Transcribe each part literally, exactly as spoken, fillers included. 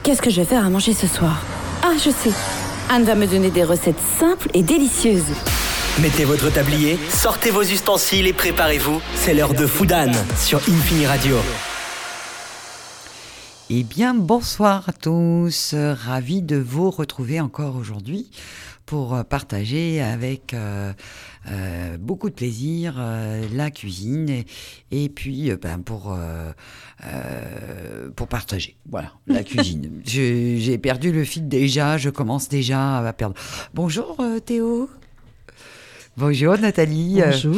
Qu'est-ce que je vais faire à manger ce soir? Ah, je sais. Anne va me donner des recettes simples et délicieuses. Mettez votre tablier, sortez vos ustensiles et préparez-vous. C'est l'heure de Food Anne sur Infini Radio. Eh bien, bonsoir à tous. Ravi de vous retrouver encore aujourd'hui pour partager avec euh, euh, beaucoup de plaisir euh, la cuisine et, et puis euh, ben, pour, euh, euh, pour partager. Voilà, la cuisine. Je, j'ai perdu le fil déjà, je commence déjà à perdre. Bonjour euh, Théo. Bonjour Nathalie. Bonjour.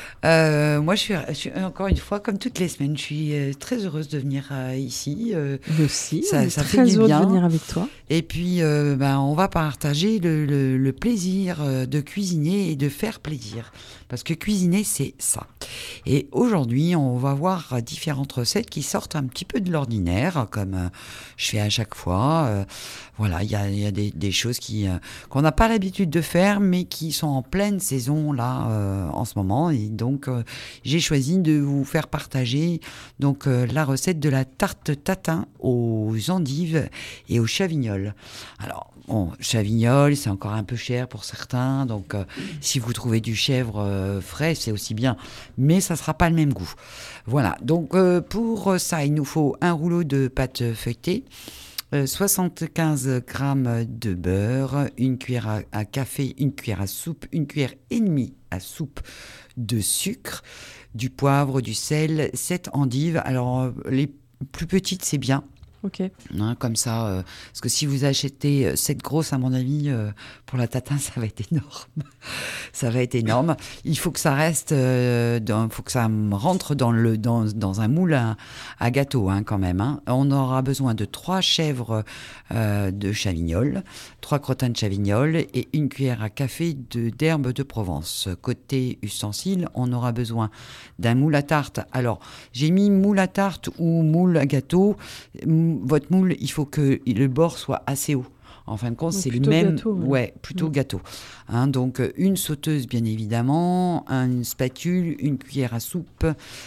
Euh, moi, je suis, je suis encore une fois, comme toutes les semaines, je suis euh, très heureuse de venir euh, ici. Euh, Moi aussi, ça, on est ça très fait du heureux bien. de venir avec toi. Et puis, euh, ben, on va partager le, le, le plaisir euh, de cuisiner et de faire plaisir. Parce que cuisiner, c'est ça. Et aujourd'hui, on va voir différentes recettes qui sortent un petit peu de l'ordinaire, comme euh, je fais à chaque fois. Euh, voilà, il y a, y a des, des choses qui, euh, qu'on n'a pas l'habitude de faire, mais qui sont en pleine saison là euh, en ce moment. Et donc, euh, j'ai choisi de vous faire partager donc euh, la recette de la tarte tatin aux endives et aux chavignols. Alors, bon, chavignols, c'est encore un peu cher pour certains, donc euh, si vous trouvez du chèvre euh, frais, c'est aussi bien, mais ça ne sera pas le même goût. Voilà, donc euh, pour ça, il nous faut un rouleau de pâte feuilletée, euh, soixante-quinze grammes de beurre, une cuillère à, à café, une cuillère à soupe, une cuillère et demie à soupe de sucre, du poivre, du sel, sept endives. Alors, euh, les plus petites, c'est bien. Ok. Hein, comme ça, euh, parce que si vous achetez euh, cette grosse, à mon avis, euh, pour la tatin, ça va être énorme. Ça va être énorme. Il faut que ça reste, euh, il faut que ça rentre dans, le, dans, dans un moule à, à gâteau, hein, quand même. Hein. On aura besoin de trois chèvres euh, de chavignol, trois crottins de chavignol et une cuillère à café de, d'herbe de Provence. Côté ustensiles, on aura besoin d'un moule à tarte. Alors, j'ai mis moule à tarte ou moule à gâteau. Votre moule, il faut que le bord soit assez haut. En fin de compte, Donc c'est le plutôt même. gâteau, ouais. Ouais, plutôt Mmh. gâteau. Hein, donc, une sauteuse, bien évidemment, une spatule, une cuillère à soupe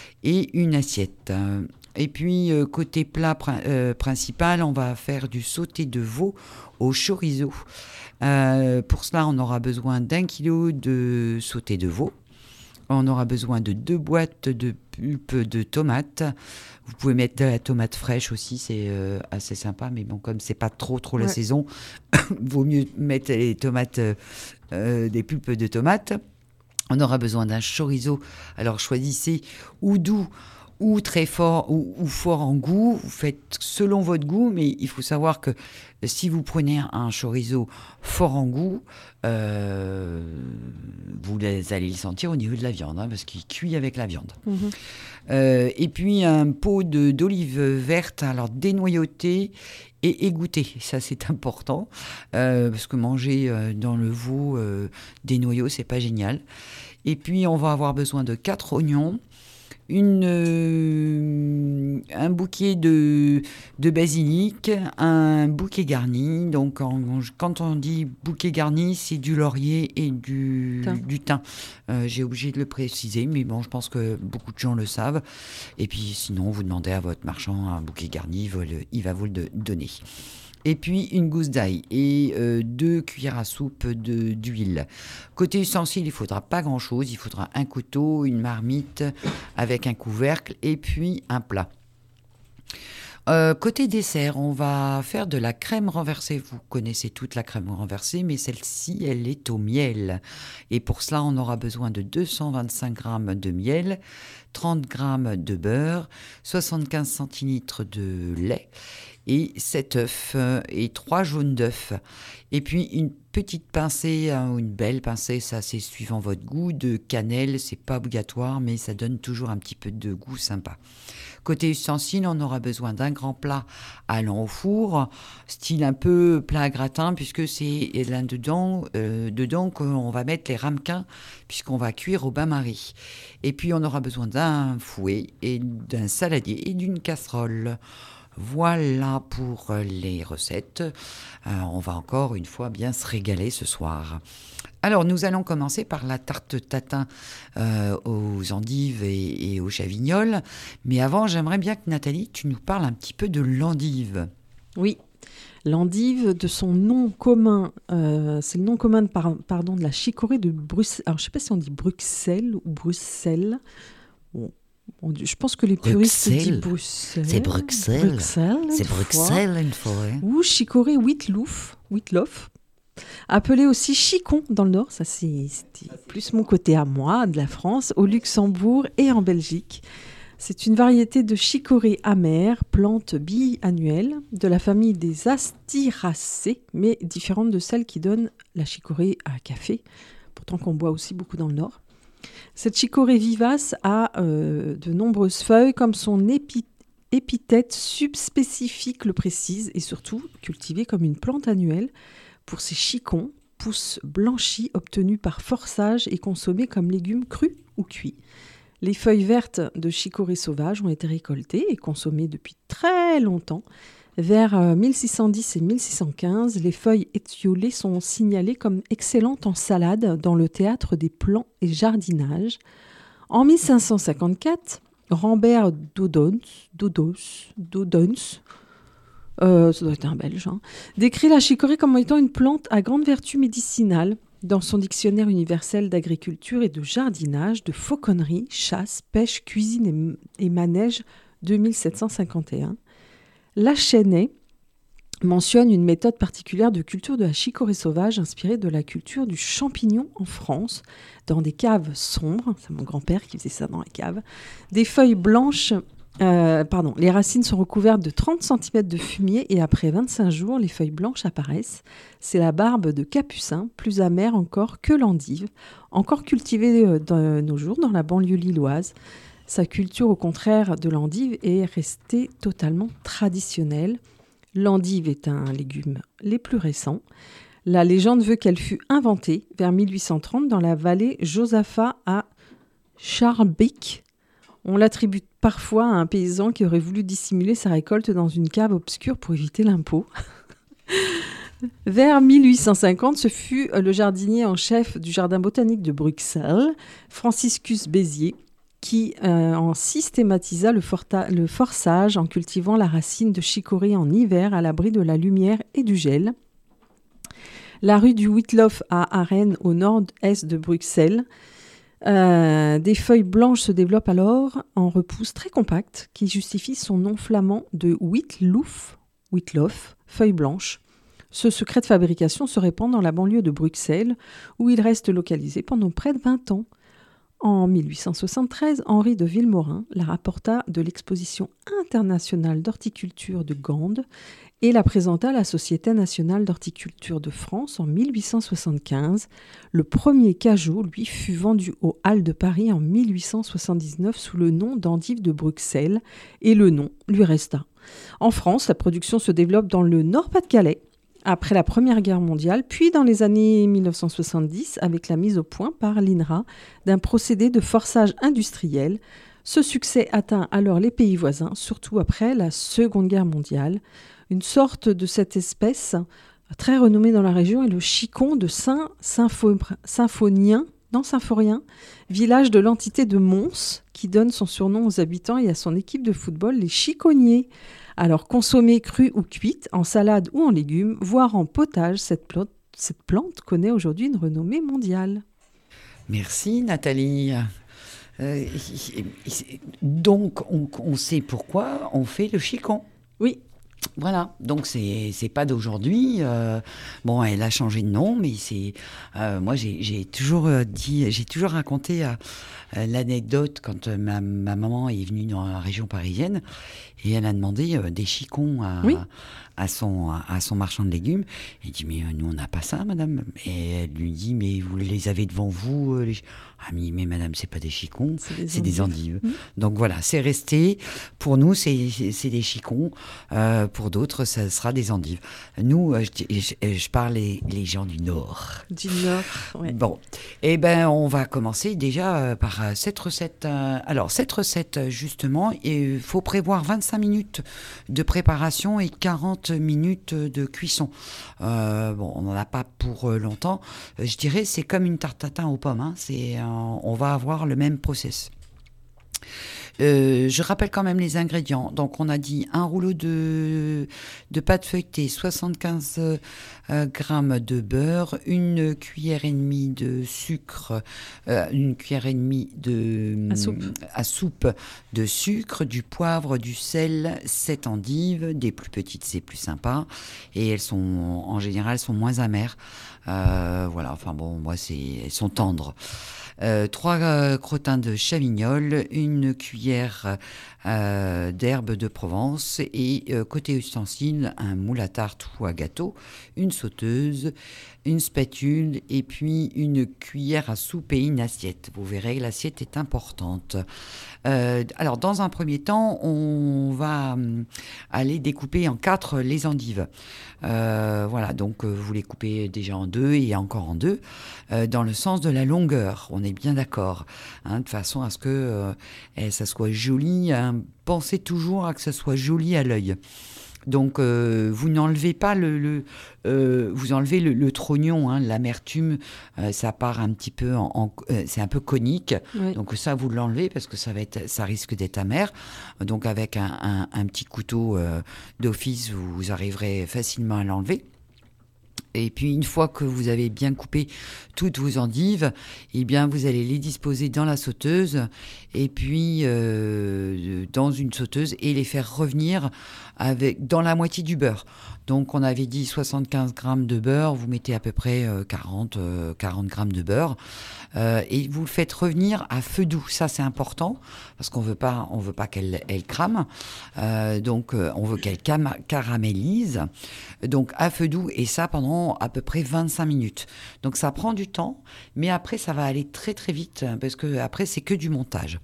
et une assiette. Et puis, euh, côté plat pr- euh, principal, on va faire du sauté de veau au chorizo. Euh, pour cela, on aura besoin d'un kilo de sauté de veau. On aura besoin de deux boîtes de pulpe de tomates. Vous pouvez mettre de la tomate fraîche aussi, c'est euh, assez sympa. Mais bon, comme c'est pas trop trop la Ouais. saison, vaut mieux mettre les tomates, euh, des pulpes de tomates. On aura besoin d'un chorizo. Alors choisissez ou doux ou très fort ou, ou fort en goût. Vous faites selon votre goût, mais il faut savoir que si vous prenez un chorizo fort en goût, euh, vous allez le sentir au niveau de la viande, hein, parce qu'il cuit avec la viande. Mmh. Euh, et puis un pot de, d'olive verte, alors dénoyautée et égouttée. Ça, c'est important, euh, parce que manger euh, dans le veau euh, des noyaux, c'est pas génial. Et puis, on va avoir besoin de quatre oignons, une, euh, un bouquet de, de basilic, un bouquet garni. Donc, en, quand on dit bouquet garni, c'est du laurier et du Thym. du thym. Euh, j'ai obligé de le préciser, mais bon, je pense que beaucoup de gens le savent. Et puis, sinon, vous demandez à votre marchand un bouquet garni, il va, le, il va vous le donner. Et puis une gousse d'ail et euh, deux cuillères à soupe de, d'huile. Côté ustensile, il ne faudra pas grand-chose. Il faudra un couteau, une marmite avec un couvercle et puis un plat. Euh, côté dessert, on va faire de la crème renversée. Vous connaissez toute la crème renversée, mais celle-ci, elle est au miel. Et pour cela, on aura besoin de deux cent vingt-cinq grammes de miel, trente grammes de beurre, soixante-quinze centilitres de lait et sept œufs euh, et trois jaunes d'œufs. Et puis une petite pincée, hein, ou une belle pincée, ça c'est suivant votre goût, de cannelle. C'est pas obligatoire, mais ça donne toujours un petit peu de goût sympa. Côté ustensiles, on aura besoin d'un grand plat allant au four, style un peu plat à gratin, puisque c'est là-dedans euh, dedans qu'on va mettre les ramequins, puisqu'on va cuire au bain-marie. Et puis on aura besoin d'un fouet, et d'un saladier et d'une casserole. Voilà pour les recettes. Euh, on va encore une fois bien se régaler ce soir. Alors, nous allons commencer par la tarte tatin euh, aux endives et, et aux chavignols. Mais avant, j'aimerais bien que Nathalie, tu nous parles un petit peu de l'endive. Oui, L'endive, de son nom commun, euh, c'est le nom commun de, par, pardon, de la chicorée de Bruxelles. Alors, je ne sais pas si on dit Bruxelles ou Bruxelles. Bon, on dit, je pense que les puristes disent Bruxelles. C'est Bruxelles. Bruxelles c'est Bruxelles, une fois. Ou chicorée Wittlof, Wittlof, appelée aussi chicon dans le Nord. Ça, c'est, c'était plus mon côté à moi, de la France, au Luxembourg et en Belgique. C'est une variété de chicorée amère, plante biannuelle, de la famille des Astyracées, mais différente de celle qui donne la chicorée à café, pourtant qu'on boit aussi beaucoup dans le Nord. Cette chicorée vivace a euh, de nombreuses feuilles, comme son épi- épithète subspécifique le précise, et surtout cultivée comme une plante annuelle. Pour ses chicons, pousses blanchies obtenues par forçage et consommées comme légumes crus ou cuits. Les feuilles vertes de chicorée sauvage ont été récoltées et consommées depuis très longtemps. Vers mille six cent dix et mille six cent quinze, les feuilles étiolées sont signalées comme excellentes en salade dans le théâtre des plants et jardinages. En mille cinq cent cinquante-quatre, Rambert Dodons, Dodons, Dodons euh, ça doit être un Belge, hein, décrit la chicorée comme étant une plante à grande vertu médicinale. Dans son dictionnaire universel d'agriculture et de jardinage, de fauconnerie, chasse, pêche, cuisine et, et manège deux mille sept cent cinquante et un, Lachenay mentionne une méthode particulière de culture de la chicorée sauvage inspirée de la culture du champignon en France, dans des caves sombres, c'est mon grand-père qui faisait ça dans les caves, des feuilles blanches. Euh, pardon, les racines sont recouvertes de trente centimètres de fumier et après vingt-cinq jours, les feuilles blanches apparaissent. C'est la barbe de capucin, plus amère encore que l'endive, encore cultivée de nos jours dans la banlieue lilloise. Sa culture, au contraire de l'endive, est restée totalement traditionnelle. L'endive est un légume les plus récents. La légende veut qu'elle fut inventée vers mille huit cent trente dans la vallée Josaphat à Schaerbeek. On l'attribue parfois à un paysan qui aurait voulu dissimuler sa récolte dans une cave obscure pour éviter l'impôt. Vers mille huit cent cinquante, ce fut le jardinier en chef du jardin botanique de Bruxelles, Franciscus Bézier, qui euh, en systématisa le, forta- le forçage en cultivant la racine de chicorée en hiver à l'abri de la lumière et du gel. La rue du Wittlof à Arène, au nord-est de Bruxelles, Euh, des feuilles blanches se développent alors en repousses très compactes qui justifient son nom flamand de Wittlof, Wittlof, feuilles blanches. Ce secret de fabrication se répand dans la banlieue de Bruxelles où il reste localisé pendant près de vingt ans. En mille huit cent soixante-treize, Henri de Villemorin la rapporta de l'exposition internationale d'horticulture de Gand et la présenta à la Société nationale d'horticulture de France en mille huit cent soixante-quinze. Le premier cajot, lui, fut vendu aux Halles de Paris en mille huit cent soixante-dix-neuf sous le nom d'endive de Bruxelles et le nom lui resta. En France, la production se développe dans le Nord-Pas-de-Calais après la Première Guerre mondiale, puis dans les années mille neuf cent soixante-dix avec la mise au point par l'I N R A d'un procédé de forçage industriel. Ce succès atteint alors les pays voisins, surtout après la Seconde Guerre mondiale. Une sorte de cette espèce très renommée dans la région est le chicon de Saint-Symphonien, non Symphorien, village de l'entité de Mons, qui donne son surnom aux habitants et à son équipe de football, les chiconniers. Alors consommée crue ou cuite, en salade ou en légumes, voire en potage, cette plante, cette plante connaît aujourd'hui une renommée mondiale. Merci Nathalie. Euh, donc on, on sait pourquoi on fait le chicon. Oui. Voilà, donc c'est c'est pas d'aujourd'hui. Euh, bon, elle a changé de nom, mais c'est euh, moi j'ai j'ai toujours dit, j'ai toujours raconté euh, l'anecdote quand euh, ma ma maman est venue dans la région parisienne et elle a demandé euh, des chicons à oui. à son à son marchand de légumes. Il dit mais euh, nous on n'a pas ça, madame. Et elle lui dit mais vous les avez devant vous euh, les... Ah mais, mais madame c'est pas des chicons, c'est des c'est endives. Des endives. Mmh. Donc voilà, c'est resté. Pour nous c'est c'est, c'est des chicons. Euh, pour d'autres ça sera des endives. Nous euh, je, je, je parle les, les gens du Nord. Du Nord. Ouais. Bon, et eh ben on va commencer déjà euh, par euh, cette recette. Euh, alors cette recette justement, il faut prévoir vingt-cinq minutes de préparation et quarante minutes de cuisson. Euh, bon, on n'en a pas pour euh, longtemps. Euh, je dirais c'est comme une tarte tatin aux pommes. Hein. C'est, euh, on va avoir le même process. Euh, je rappelle quand même les ingrédients. Donc, on a dit un rouleau de, de pâte feuilletée, soixante-quinze euh, grammes de beurre, une cuillère et demie de sucre, euh, une cuillère et demie de À soupe. à soupe de sucre, du poivre, du sel, sept endives, des plus petites c'est plus sympa, et elles sont en général sont moins amères. Euh, voilà, enfin bon, moi c'est, elles sont tendres. Euh, trois euh, crottins de chavignol, une cuillère euh, d'herbe de Provence et euh, côté ustensile, un moule à tarte ou à gâteau, une sauteuse, une spatule et puis une cuillère à soupe et une assiette. Vous verrez, l'assiette est importante. Euh, alors, dans un premier temps, on va hum, aller découper en quatre les endives. Euh, voilà, donc euh, vous les coupez déjà en deux et encore en deux, euh, dans le sens de la longueur. On est bien d'accord, hein, de façon à ce que euh, eh, ça soit joli. Hein, pensez toujours à que ça soit joli à l'œil. Donc, euh, vous n'enlevez pas le, le euh, vous enlevez le, le trognon, hein, l'amertume, euh, ça part un petit peu, en, en euh, c'est un peu conique. Oui. Donc ça, vous l'enlevez parce que ça va être, ça risque d'être amer. Donc avec un, un, un petit couteau euh, d'office, vous, vous arriverez facilement à l'enlever. Et puis, une fois que vous avez bien coupé toutes vos endives, eh bien, vous allez les disposer dans la sauteuse et puis euh, dans une sauteuse et les faire revenir avec, dans la moitié du beurre. Donc, on avait dit soixante-quinze grammes de beurre, vous mettez à peu près euh, quarante, euh, quarante grammes de beurre euh, et vous le faites revenir à feu doux. Ça, c'est important parce qu'on veut pas, on veut pas qu'elle elle crame. Euh, donc, euh, on veut qu'elle cam- caramélise. Donc, à feu doux et ça pendant à peu près vingt-cinq minutes. Donc, ça prend du temps, mais après, ça va aller très, très vite parce que après, c'est que du montage.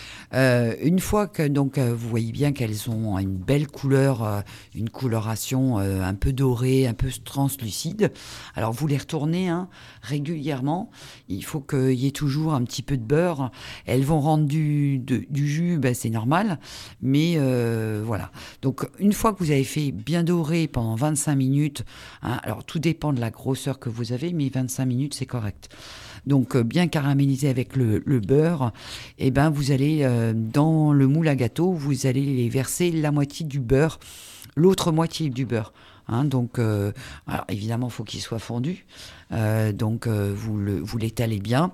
Euh, une fois que donc euh, vous voyez bien qu'elles ont une belle couleur, euh, une coloration euh, un peu dorée, un peu translucide, alors vous les retournez hein, régulièrement. Il faut qu'il y ait toujours un petit peu de beurre. Elles vont rendre du, de, du jus, ben, c'est normal, mais euh, voilà. Donc une fois que vous avez fait bien doré pendant vingt-cinq minutes, hein, alors tout dépend de la grosseur que vous avez, mais vingt-cinq minutes c'est correct. Donc euh, bien caramélisé avec le, le beurre, et ben vous allez euh, dans le moule à gâteau, vous allez les verser la moitié du beurre, l'autre moitié du beurre. Hein, donc, euh, alors évidemment, il faut qu'il soit fondu. Euh, donc euh, vous, le, vous l'étalez bien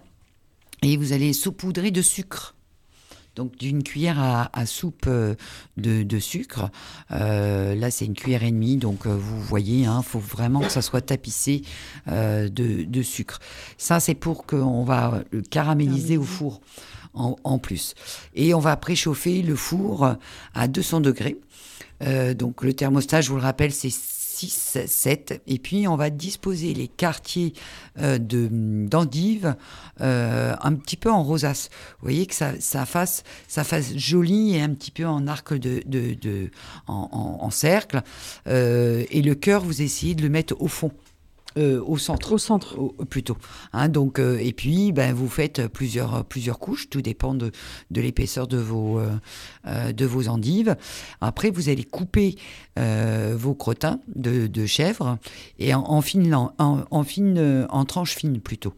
et vous allez saupoudrer de sucre. Donc d'une cuillère à, à soupe euh, de, de sucre. Euh, là, c'est une cuillère et demie. Donc euh, vous voyez, il hein, faut vraiment que ça soit tapissé euh, de, de sucre. Ça, c'est pour qu'on va le caraméliser au four en, en plus. Et on va préchauffer le four à deux cents degrés. Euh, donc le thermostat, je vous le rappelle, c'est six, sept. Et puis, on va disposer les quartiers euh, de, d'endives euh, un petit peu en rosace. Vous voyez que ça, ça, fasse, ça fasse joli et un petit peu en arc de, de, de, en, en, en cercle. Euh, et le cœur, vous essayez de le mettre au fond. Euh, au centre. Au centre. Au, plutôt. Hein, donc, euh, et puis, ben, vous faites plusieurs, plusieurs couches, tout dépend de, de l'épaisseur de vos, euh, euh, de vos endives. Après, vous allez couper euh, vos crottins de, de chèvre et en, en, fine, en, en, fine, en tranches fines plutôt.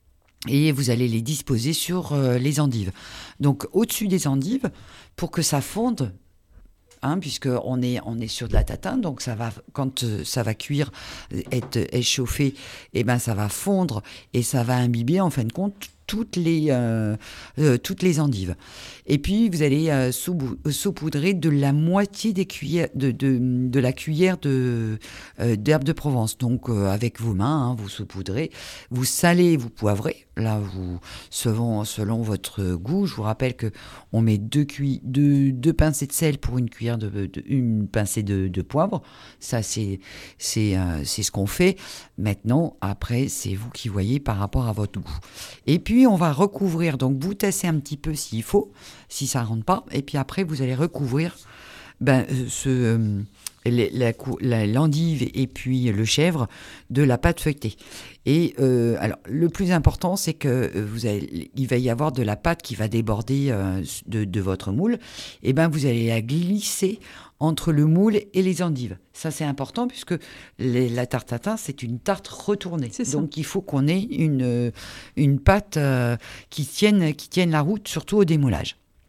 Et vous allez les disposer sur euh, les endives. Donc, au-dessus des endives, pour que ça fonde, Hein, puisqu'on est, on est sur de la tatin, donc ça va, quand euh, ça va cuire, être échauffé, et ben ça va fondre et ça va imbiber en fin de compte toutes les, euh, euh, toutes les endives. Et puis vous allez euh, saupoudrer de la moitié des cuillères, de, de, de la cuillère de, euh, d'herbe de Provence. Donc euh, avec vos mains, hein, vous saupoudrez, vous salez, vous poivrez. Là, vous selon, selon votre goût. Je vous rappelle que on met deux, cuillères, deux, deux pincées de sel pour une cuillère de, de une pincée de, de poivre. Ça, c'est c'est euh, c'est ce qu'on fait. Maintenant, après, c'est vous qui voyez par rapport à votre goût. Et puis on va recouvrir. Donc vous tassez un petit peu s'il faut, si ça rentre pas. Et puis après, vous allez recouvrir ben ce euh, La, la, l'endive et puis le chèvre de la pâte feuilletée. Et euh, alors le plus important, c'est que vous allez, il va y avoir de la pâte qui va déborder euh, de, de votre moule. Et ben vous allez la glisser entre le moule et les endives. Ça c'est important puisque les, la tarte tatin c'est une tarte retournée. Donc il faut qu'on ait une une pâte euh, qui tienne qui tienne la route, surtout au démoulage.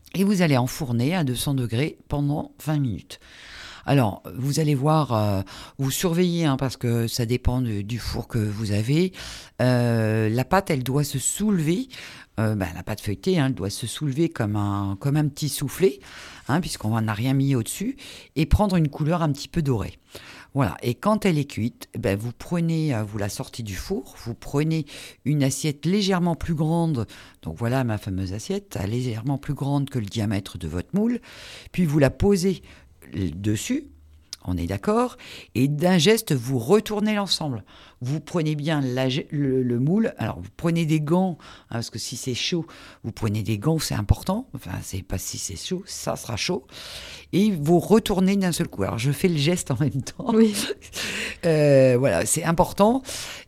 Et vous allez enfourner à deux cents degrés pendant vingt minutes. Alors, vous allez voir, euh, vous surveillez, hein, parce que ça dépend de, du four que vous avez. Euh, la pâte, elle doit se soulever. Euh, ben, la pâte feuilletée, hein, elle doit se soulever comme un, comme un petit soufflet, hein, puisqu'on n'a rien mis au-dessus, et prendre une couleur un petit peu dorée. Voilà. Et quand elle est cuite, ben, vous prenez, vous la sortez du four, vous prenez une assiette légèrement plus grande. Donc voilà ma fameuse assiette, légèrement plus grande que le diamètre de votre moule. Puis vous la posez dessus, on est d'accord, et d'un geste, vous retournez l'ensemble. Vous prenez bien la, le, le moule, alors vous prenez des gants, hein, parce que si c'est chaud, vous prenez des gants, c'est important, enfin, c'est pas si c'est chaud, ça sera chaud, et vous retournez d'un seul coup. Alors, je fais le geste en même temps. Oui. euh, voilà, c'est important.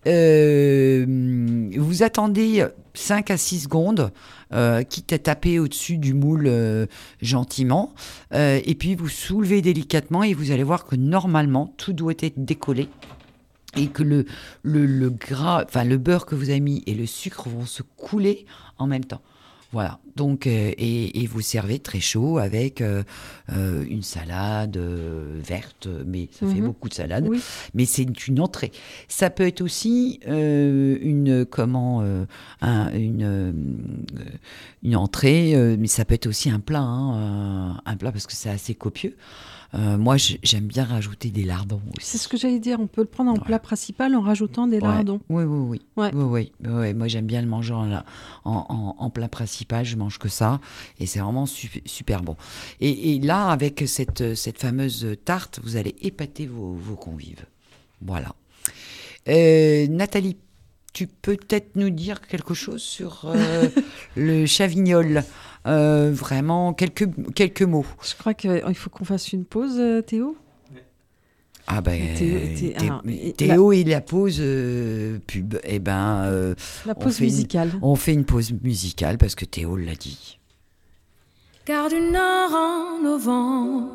Euh, vous attendez cinq à six secondes, euh, quitte à taper au-dessus du moule euh, gentiment, euh, et puis vous soulevez délicatement et vous allez voir que normalement tout doit être décollé et que le, le, le gras, enfin le beurre que vous avez mis et le sucre vont se couler en même temps. Voilà, donc, euh, et, et vous servez très chaud avec euh, euh, une salade euh, verte, mais ça mm-hmm. fait beaucoup de salade, oui. Mais c'est une entrée. Ça peut être aussi euh, une, comment, euh, un, une, euh, une entrée, euh, mais ça peut être aussi un plat, hein, un plat parce que c'est assez copieux. Euh, moi, j'aime bien rajouter des lardons aussi. C'est ce que j'allais dire. On peut le prendre en ouais. plat principal en rajoutant des ouais. lardons. Oui, oui, oui. Ouais. oui, oui, oui. Moi, j'aime bien le manger en, en, en, en plat principal. Je mange que ça. Et c'est vraiment super, super bon. Et, et là, avec cette, cette fameuse tarte, vous allez épater vos, vos convives. Voilà. Euh, Nathalie, tu peux peut-être nous dire quelque chose sur euh, le chavignol. Euh, vraiment, quelques, quelques mots. Je crois qu'il faut qu'on fasse une pause, Théo. Ah ben, Théo, Théo, Théo, alors, Théo la... et la pause euh, pub. Eh ben, euh, la pause on musicale. Une, on fait une pause musicale parce que Théo l'a dit. Car du nord en novembre,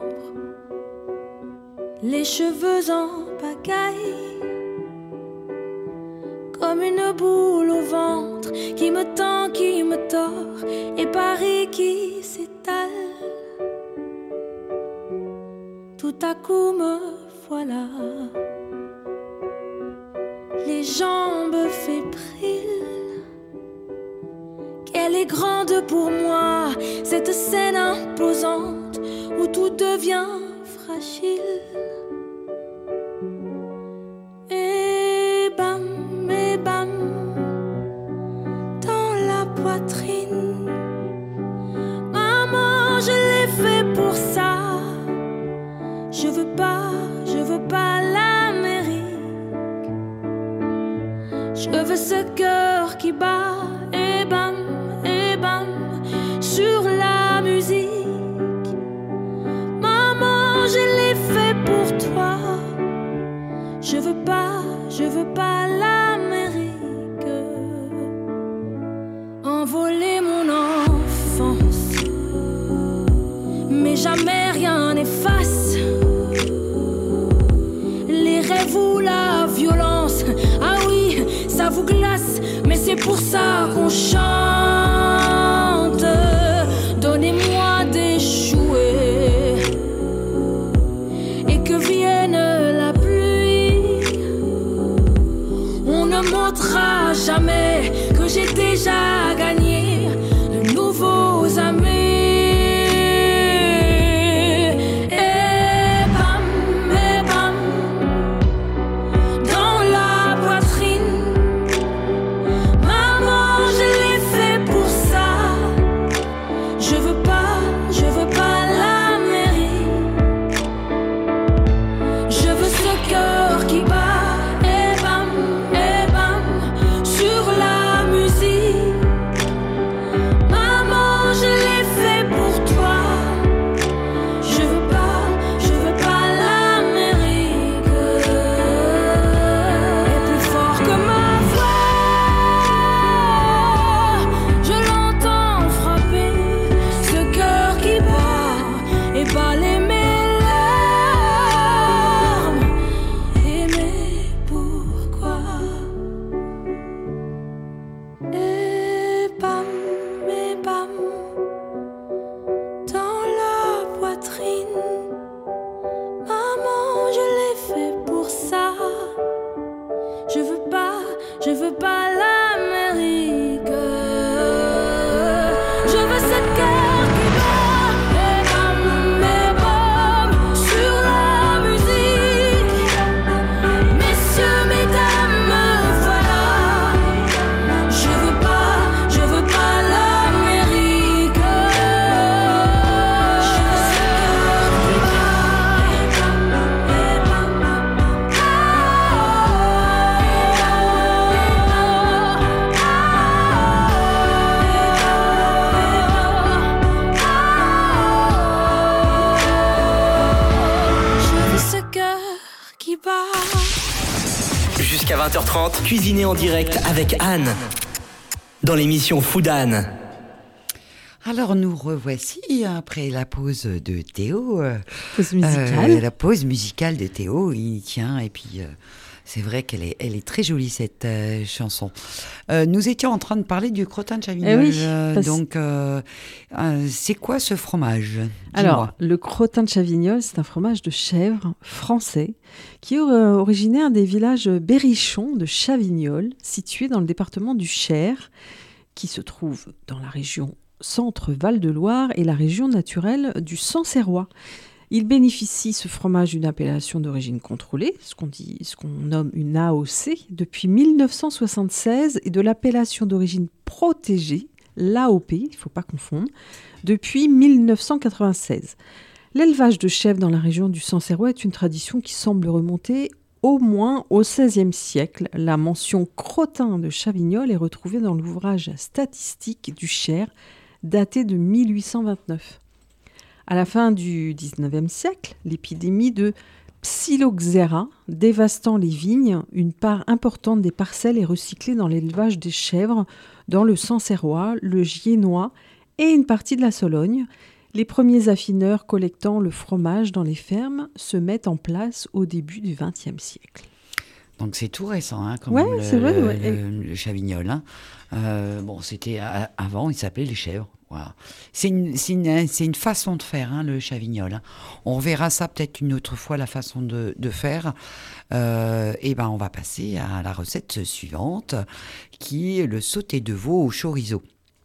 les cheveux en pagaille, comme une boule au ventre qui me tend, qui me tord, et Paris qui s'étale. Tout à coup me voilà, les jambes fébriles. Qu'elle est grande pour moi, cette scène imposante où tout devient fragile. Et bam, et bam, dans la poitrine. Maman, je l'ai fait pour ça. Je veux pas, je veux pas l'Amérique. Je veux ce cœur qui bat. Et bam, et bam, sur la musique. Maman, je l'ai fait pour toi. Je veux pas, je veux pas l'Amérique. Envoler mon enfance, mais jamais rien n'efface les rêves ou la violence. Ah oui, ça vous glace, mais c'est pour ça qu'on chante. Donnez-moi des jouets et que vienne la pluie. On ne montrera jamais que j'ai déjà gagné de nouveaux amis. Sur la musique, maman, je l'ai fait. qui bat. Jusqu'à vingt heures trente, cuisinez en direct avec Anne dans l'émission Food Anne. Alors nous revoici après la pause de Théo. Pause musicale. Euh, la pause musicale de Théo, il y tient et puis euh, c'est vrai qu'elle est, elle est très jolie cette euh, chanson. Euh, nous étions en train de parler du crottin de Chavignol. Eh oui, euh, parce... donc euh, euh, c'est quoi ce fromage ? Dis-moi. Alors le crottin de Chavignol, c'est un fromage de chèvre français qui est euh, originaire des villages berrichons de Chavignol, situés dans le département du Cher, qui se trouve dans la région Centre Val-de-Loire et la région naturelle du Sancerrois. Il bénéficie, ce fromage, d'une appellation d'origine contrôlée, ce qu'on dit, ce qu'on nomme une A O C, depuis mille neuf cent soixante-seize, et de l'appellation d'origine protégée, l'A O P, il ne faut pas confondre, depuis mille neuf cent quatre-vingt-seize. L'élevage de chèvres dans la région du Sancerrois est une tradition qui semble remonter au moins au seizième siècle. La mention crottin de Chavignol est retrouvée dans l'ouvrage statistique du Cher, daté de mille huit cent vingt-neuf. À la fin du dix-neuvième siècle, l'épidémie de Psiloxéra dévastant les vignes, une part importante des parcelles est recyclée dans l'élevage des chèvres dans le Sancerrois, le Giennois et une partie de la Sologne. Les premiers affineurs collectant le fromage dans les fermes se mettent en place au début du vingtième siècle. Donc c'est tout récent, hein, comme ouais, le, c'est vrai, le, ouais. le, le Chavignol. Hein. Euh, bon, c'était à, avant, il s'appelait les chèvres. Voilà. C'est une, c'est une, c'est une façon de faire, hein, le Chavignol. Hein. On reverra ça peut-être une autre fois, la façon de, de faire. Euh, et ben, on va passer à la recette suivante, qui est le sauté de veau au chorizo.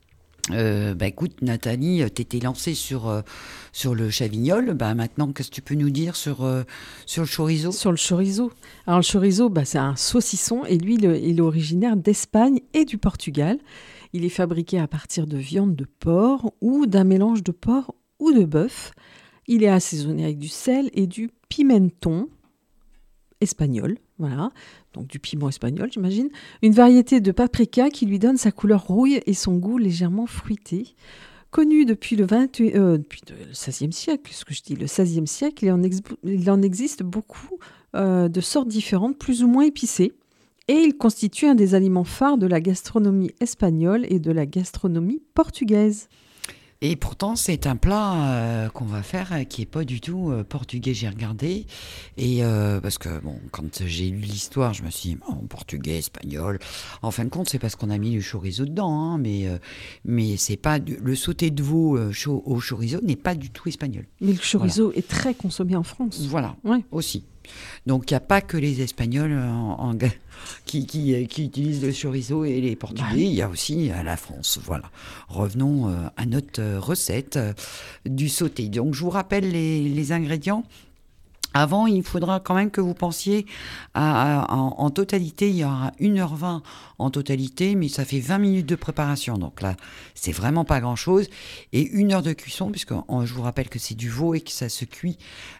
Euh, bah écoute Nathalie, t'étais lancée sur, euh, sur le Chavignol, bah maintenant qu'est-ce que tu peux nous dire sur, euh, sur le chorizo ? Sur le chorizo. Alors le chorizo, bah, c'est un saucisson et lui le, il est originaire d'Espagne et du Portugal. Il est fabriqué à partir de viande de porc ou d'un mélange de porc ou de bœuf. Il est assaisonné avec du sel et du pimenton espagnol, voilà, donc du piment espagnol, j'imagine. Une variété de paprika qui lui donne sa couleur rouille et son goût légèrement fruité. Connu depuis le, vingt, euh, depuis le seizième siècle, ce que je dis, le seizième siècle, il en, ex, il en existe beaucoup euh, de sortes différentes, plus ou moins épicées. Et il constitue un des aliments phares de la gastronomie espagnole et de la gastronomie portugaise. Et pourtant, c'est un plat euh, qu'on va faire euh, qui n'est pas du tout euh, portugais, j'ai regardé. Et euh, parce que, bon, quand j'ai lu l'histoire, je me suis dit, oh, portugais, espagnol. En fin de compte, c'est parce qu'on a mis le chorizo dedans. Hein, mais euh, mais c'est pas du, le sauté de veau euh, chaud au chorizo n'est pas du tout espagnol. Mais le chorizo voilà. est très consommé en France. Voilà, ouais. aussi. Donc, il n'y a pas que les Espagnols en, en, qui, qui, qui utilisent le chorizo et les Portugais. Il ouais. y a aussi euh, la France. Voilà. Revenons euh, à notre euh, recette euh, du sauté. Donc, je vous rappelle les, les ingrédients. Avant, il faudra quand même que vous pensiez à, à, en, en totalité, il y aura une heure vingt en totalité, mais ça fait vingt minutes de préparation. Donc là, c'est vraiment pas grand-chose. Et une heure de cuisson, puisque je vous rappelle que c'est du veau et que ça se cuit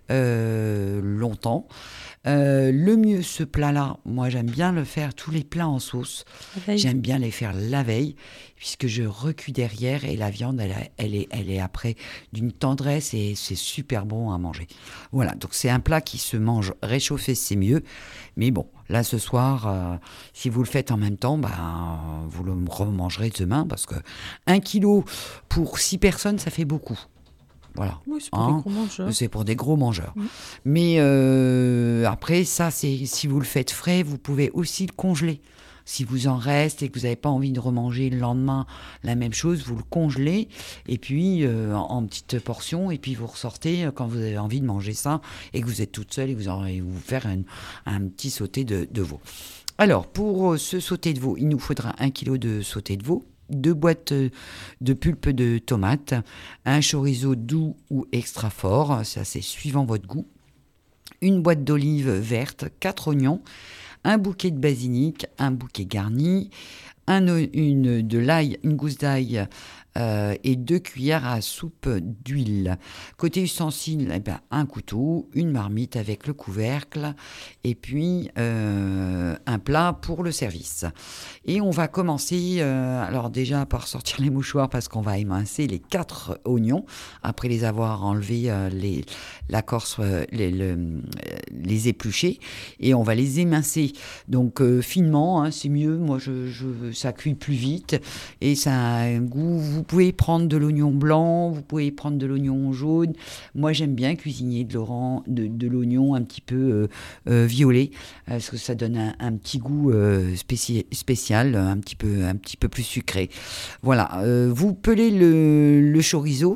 euh, longtemps. Euh, le mieux, ce plat-là, moi j'aime bien le faire, tous les plats en sauce, j'aime bien les faire la veille, puisque je recuis derrière et la viande, elle, elle, est, elle est après d'une tendresse et c'est super bon à manger. Voilà, donc c'est un plat qui se mange réchauffé, c'est mieux. Mais bon, là ce soir, euh, si vous le faites en même temps, bah, vous le remangerez demain, parce que un kilo pour six personnes, ça fait beaucoup. Voilà. Oui, c'est pour hein, des gros mangeurs. C'est pour des gros mangeurs. Mmh. Mais euh, après, ça, c'est si vous le faites frais, vous pouvez aussi le congeler. Si vous en reste et que vous n'avez pas envie de remanger le lendemain la même chose, vous le congelez et puis euh, en, en petites portions et puis vous ressortez quand vous avez envie de manger ça et que vous êtes toute seule et que vous allez vous faire un, un petit sauté de, de veau. Alors, pour ce sauté de veau, il nous faudra un kilo de sauté de veau, deux boîtes de pulpe de tomates, un chorizo doux ou extra fort, ça c'est suivant votre goût, une boîte d'olives vertes, quatre oignons, un bouquet de basilic, un bouquet garni, un, une, de l'ail, une gousse d'ail euh, et deux cuillères à soupe d'huile. Côté ustensile, eh ben, un couteau, une marmite avec le couvercle et puis euh, un plat pour le service. Et on va commencer, euh, alors déjà par sortir les mouchoirs parce qu'on va émincer les quatre oignons après les avoir enlevés, euh, les, la corse, euh, les, le, les épluchés, et on va les émincer. Donc euh, finement, hein, c'est mieux. Moi, je, je, ça cuit plus vite et ça a un goût. Vous pouvez prendre de l'oignon blanc, vous pouvez prendre de l'oignon jaune. Moi, j'aime bien cuisiner de, de, de l'oignon un petit peu euh, euh, violet parce que ça donne un, un petit goût euh, spéci- spécial, un petit peu, un petit peu plus sucré. Voilà. Euh, vous pelez le, le chorizo.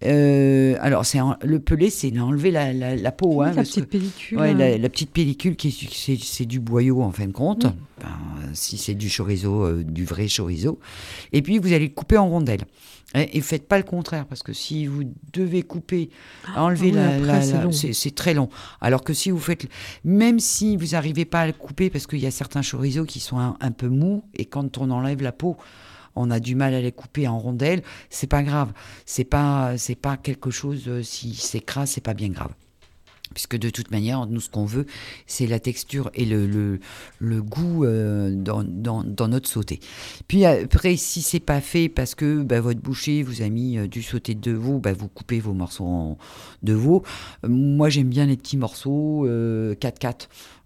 Euh, alors, c'est en, le peler, c'est enlever la, la, la peau. Oui, hein, la petite que, pellicule. Ouais, hein. la, la petite pellicule, qui est, c'est, c'est du boyau en fin de compte. Oui. Ben, si c'est du chorizo, euh, du vrai chorizo. Et puis, vous allez le couper en rondelles. Et, et faites pas le contraire, parce que si vous devez couper, Ah, enlever oui, la, après, la, c'est la long. c'est, c'est très long. Alors que si vous faites, même si vous n'arrivez pas à le couper, parce qu'il y a certains chorizo qui sont un, un peu mous, et quand on enlève la peau, on a du mal à les couper en rondelles, c'est pas grave. C'est pas, c'est pas quelque chose, euh, si s'écrase, c'est pas bien grave. Puisque de toute manière, nous, ce qu'on veut, c'est la texture et le, le, le goût euh, dans, dans, dans notre sauté. Puis après, si c'est pas fait parce que bah, votre boucher vous a mis euh, du sauté de veau, bah, vous coupez vos morceaux en, de veau. Euh, moi, j'aime bien les petits morceaux euh, quatre quatre.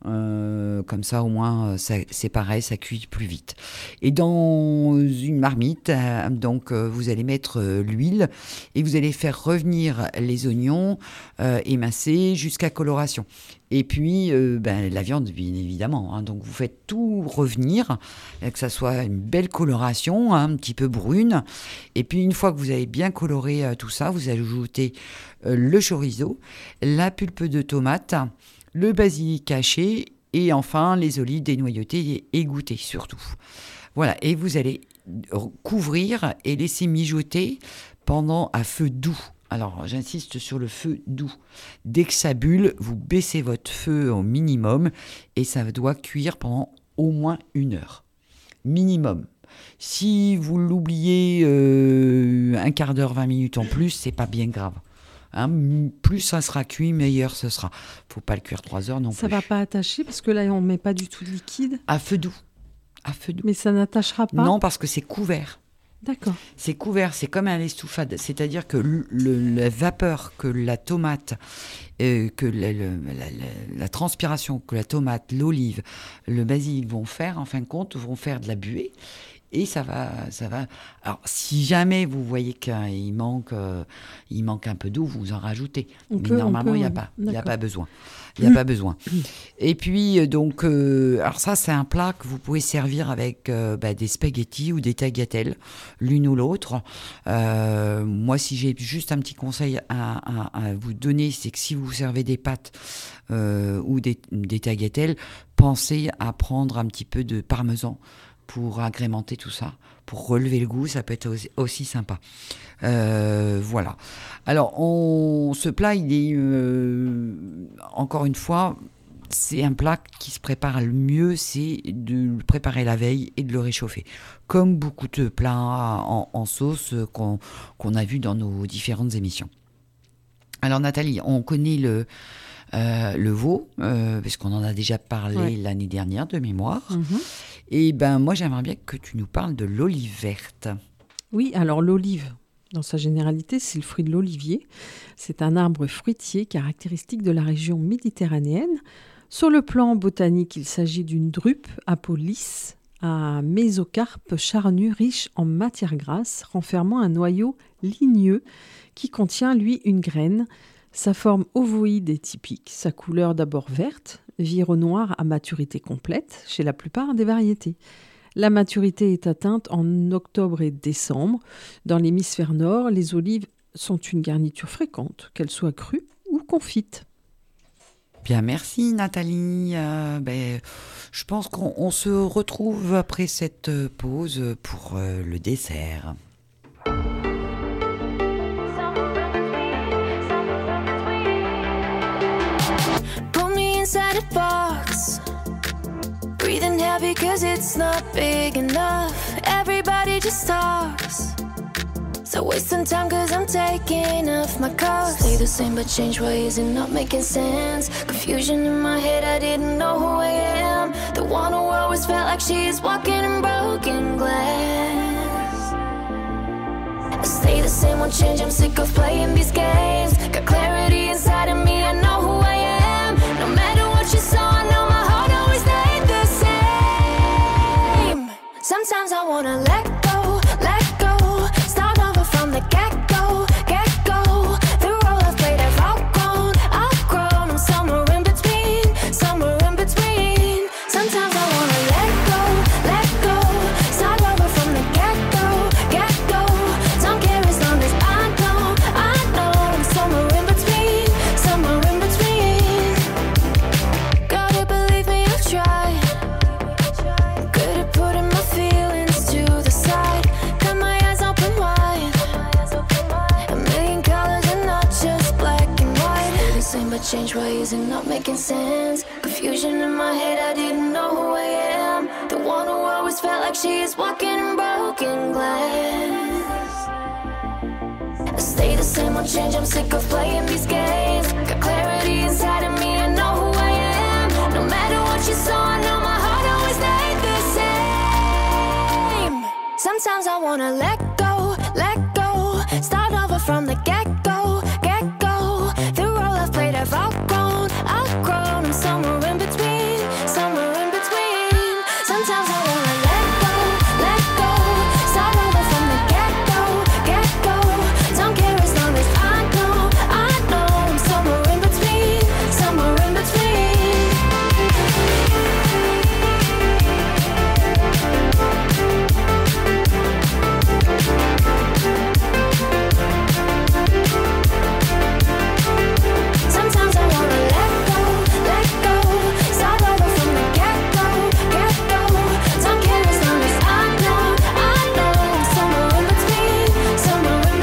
Euh, comme ça, au moins, ça, c'est pareil, ça cuit plus vite. Et dans une marmite, euh, donc, euh, vous allez mettre euh, l'huile et vous allez faire revenir les oignons euh, émincés jusqu'à coloration. Et puis, euh, ben, la viande, bien évidemment. Hein, donc, vous faites tout revenir, que ça soit une belle coloration, hein, un petit peu brune. Et puis, une fois que vous avez bien coloré euh, tout ça, vous ajoutez euh, le chorizo, la pulpe de tomate, le basilic haché et enfin les olives dénoyautées et égouttées surtout. Voilà, et vous allez couvrir et laisser mijoter pendant à feu doux. Alors, j'insiste sur le feu doux. Dès que ça bulle, vous baissez votre feu au minimum et ça doit cuire pendant au moins une heure. Minimum. Si vous l'oubliez euh, un quart d'heure, vingt minutes en plus, c'est pas bien grave. Hein, plus ça sera cuit, meilleur ce sera. Faut pas le cuire trois heures non Ça plus. va pas attacher parce que là, on met pas du tout de liquide. À feu doux. À feu doux. Mais ça n'attachera pas. Non, parce que c'est couvert. D'accord. C'est couvert, c'est comme un estouffade. C'est-à-dire que le, le, la vapeur que la tomate, euh, que la, la, la, la transpiration que la tomate, l'olive, le basilic vont faire, en fin de compte, vont faire de la buée. Et ça va, ça va. Alors, si jamais vous voyez qu'il manque, euh, il manque un peu d'eau, vous en rajoutez. On Mais peut, normalement, il n'y a oui. pas, il n'y a D'accord. pas besoin. Il n'y a pas besoin. Et puis, donc, euh, alors ça, c'est un plat que vous pouvez servir avec euh, bah, des spaghettis ou des tagliatelles, l'une ou l'autre. Euh, moi, si j'ai juste un petit conseil à, à, à vous donner, c'est que si vous servez des pâtes euh, ou des, des tagliatelles, pensez à prendre un petit peu de parmesan pour agrémenter tout ça, pour relever le goût, ça peut être aussi, aussi sympa. Euh, voilà. Alors, on, ce plat, il est, euh, encore une fois, c'est un plat qui se prépare le mieux, c'est de le préparer la veille et de le réchauffer. Comme beaucoup de plats en, en sauce qu'on, qu'on a vu dans nos différentes émissions. Alors, Nathalie, on connaît le... Euh, le veau, euh, parce qu'on en a déjà parlé Ouais. l'année dernière de mémoire. Mhm. Et ben moi j'aimerais bien que tu nous parles de l'olive verte. Oui, alors l'olive, dans sa généralité, c'est le fruit de l'olivier. C'est un arbre fruitier caractéristique de la région méditerranéenne. Sur le plan botanique, il s'agit d'une drupe à peau lisse, à mésocarpe charnu riche en matière grasse, renfermant un noyau ligneux qui contient, lui, une graine. Sa forme ovoïde est typique, sa couleur d'abord verte, vire au noir à maturité complète chez la plupart des variétés. La maturité est atteinte en octobre et décembre. Dans l'hémisphère nord, les olives sont une garniture fréquente, qu'elles soient crues ou confites. Bien, merci Nathalie. Euh, ben, je pense qu'on on se retrouve après cette pause pour euh, le dessert. Put me inside a box, breathing heavy. happy cause it's not big enough. Everybody just talks, so wasting time cause I'm taking off my clothes. Stay the same but change ways and not making sense. Confusion in my head, I didn't know who I am. The one who always felt like she's walking in broken glass. I stay the same, won't change, I'm sick of playing these games. Got clarity inside of me, I know who I am. No matter what you saw, I know my heart always stayed the same. Sometimes I wanna let go, let go. Start over from the get-go, get-go. The role I've played, I've outgrown, outgrown. I'm somewhere in between, somewhere in between. Sometimes I wanna let go, let go. Start over from the get-go, get-go. Don't care as long as I know, I know. I'm somewhere in between, somewhere in between. Gotta believe me, I've tried. Good at putting my feelings to the side. Got my eyes open wide. A million colors and not just black and white. Stay the same but change ways and not making sense. Confusion in my head, I didn't know who I am. The one who always felt like she is walking in broken glass. I stay the same, won't change, I'm sick of playing these games. Got clarity inside of me, I know who I am. No matter what you saw, I know my heart always stayed the same. Sometimes I wanna let go, let go. Start over from the get-go, get-go. The role I've played, I've outgrown, outgrown. I'm somewhere in between, somewhere in between. Sometimes I wanna let go, let go. Start over from the get-go, get-go. Don't care as long as I know, I know. I'm somewhere in between, somewhere in between. Sometimes I wanna let go, let go. Start over from the get-go, get-go. Don't care as long as I know, I know. I'm somewhere in between, somewhere in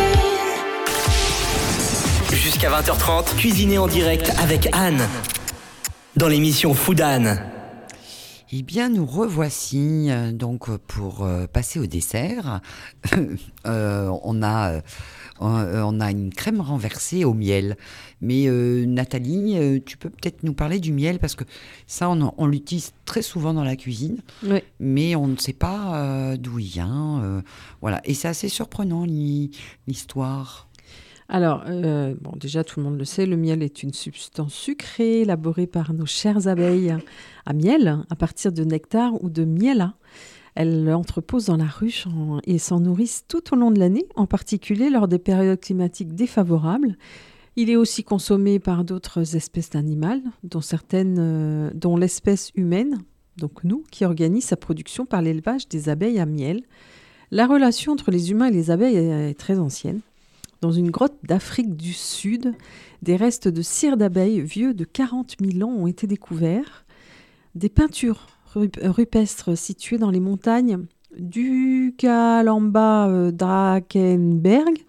between. Jusqu'à vingt heures trente, cuisinez en direct avec Anne dans l'émission Food Anne. Eh bien, nous revoici euh, donc pour euh, passer au dessert. Euh, on a euh, on a une crème renversée au miel. Mais euh, Nathalie, euh, tu peux peut-être nous parler du miel parce que ça, on, on l'utilise très souvent dans la cuisine, Ouais. mais on ne sait pas euh, d'où il vient. Euh, voilà, et c'est assez surprenant l'hi- l'histoire. Alors, euh, bon, déjà, tout le monde le sait, le miel est une substance sucrée élaborée par nos chères abeilles à miel, à partir de nectar ou de miella. Elles l'entreposent dans la ruche en- et s'en nourrissent tout au long de l'année, en particulier lors des périodes climatiques défavorables. Il est aussi consommé par d'autres espèces d'animaux, dont certaines, euh, dont l'espèce humaine, donc nous, qui organise sa production par l'élevage des abeilles à miel. La relation entre les humains et les abeilles est très ancienne. Dans une grotte d'Afrique du Sud, des restes de cire d'abeilles vieux de quarante mille ans ont été découverts. Des peintures ru- rupestres situées dans les montagnes du Kalamba-Drakenberg,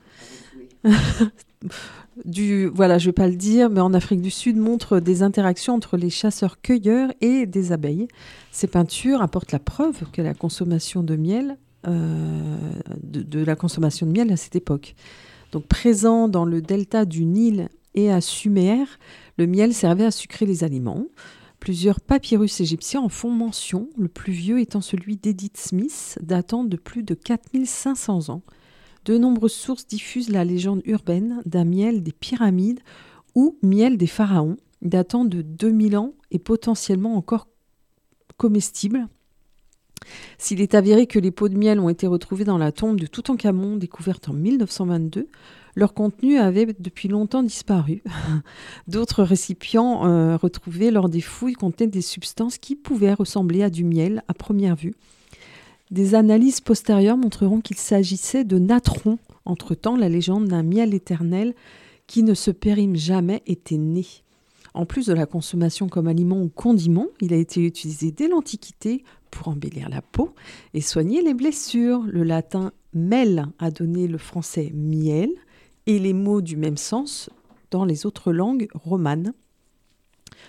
du, voilà, je ne vais pas le dire, mais en Afrique du Sud, montrent des interactions entre les chasseurs-cueilleurs et des abeilles. Ces peintures apportent la preuve que la consommation de miel, euh, de, de la consommation de miel à cette époque. Donc, présent dans le delta du Nil et à Sumer, le miel servait à sucrer les aliments. Plusieurs papyrus égyptiens en font mention, le plus vieux étant celui d'Edith Smith, datant de plus de quatre mille cinq cents ans. De nombreuses sources diffusent la légende urbaine d'un miel des pyramides ou miel des pharaons, datant de deux mille ans et potentiellement encore comestible. S'il est avéré que les pots de miel ont été retrouvés dans la tombe de Toutankhamon, découverte en mille neuf cent vingt-deux, leur contenu avait depuis longtemps disparu. D'autres récipients euh, retrouvés lors des fouilles contenaient des substances qui pouvaient ressembler à du miel à première vue. Des analyses postérieures montreront qu'il s'agissait de natron. Entre-temps, la légende d'un miel éternel qui ne se périme jamais était née. En plus de la consommation comme aliment ou condiment, il a été utilisé dès l'Antiquité pour embellir la peau et soigner les blessures. Le latin « mel » a donné le français « miel » et les mots du même sens dans les autres langues romanes.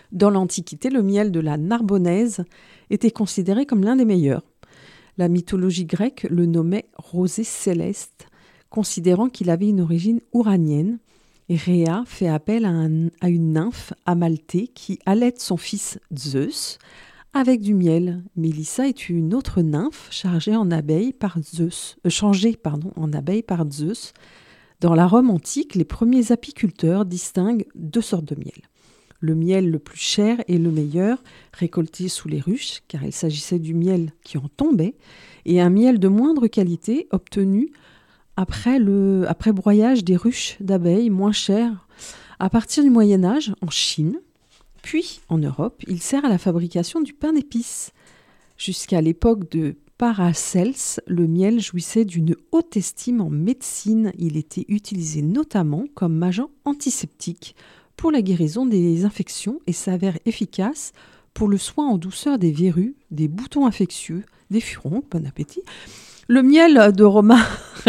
Dans l'Antiquité, le miel de la Narbonnaise était considéré comme l'un des meilleurs. La mythologie grecque le nommait rosée céleste, considérant qu'il avait une origine ouranienne. Et Rhea fait appel à, un, à une nymphe amaltée qui allaite son fils Zeus avec du miel. Mélissa est une autre nymphe chargée en abeille par Zeus, euh, changée pardon, en abeille par Zeus. Dans la Rome antique, les premiers apiculteurs distinguent deux sortes de miel. Le miel le plus cher et le meilleur, récolté sous les ruches, car il s'agissait du miel qui en tombait, et un miel de moindre qualité obtenu après, le, après broyage des ruches d'abeilles moins chères. À partir du Moyen-Âge, en Chine, puis en Europe, il sert à la fabrication du pain d'épices. Jusqu'à l'époque de Paracels, le miel jouissait d'une haute estime en médecine. Il était utilisé notamment comme agent antiseptique pour la guérison des infections et s'avère efficace pour le soin en douceur des verrues, des boutons infectieux, des furoncles, bon appétit. Le miel de romarin,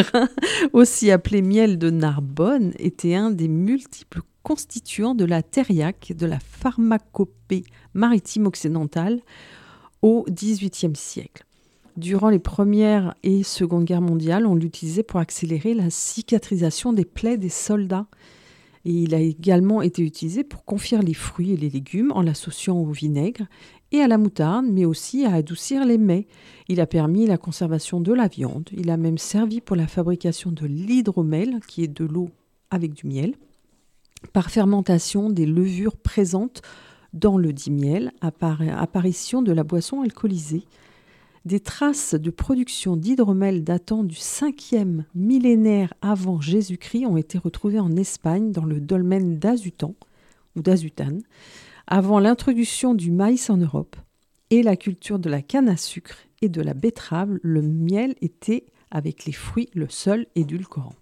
aussi appelé miel de Narbonne, était un des multiples constituants de la thériaque, de la pharmacopée maritime occidentale au dix-huitième siècle. Durant les Première et Seconde Guerres mondiales, on l'utilisait pour accélérer la cicatrisation des plaies des soldats. Et il a également été utilisé pour confire les fruits et les légumes en l'associant au vinaigre et à la moutarde, mais aussi à adoucir les mets. Il a permis la conservation de la viande. Il a même servi pour la fabrication de l'hydromel, qui est de l'eau avec du miel, par fermentation des levures présentes dans le dit miel, appar- apparition de la boisson alcoolisée. Des traces de production d'hydromel datant du cinquième millénaire avant Jésus-Christ ont été retrouvées en Espagne dans le dolmen d'Azutan, ou d'Azutan, avant l'introduction du maïs en Europe et la culture de la canne à sucre et de la betterave. Le miel était, avec les fruits, le seul édulcorant.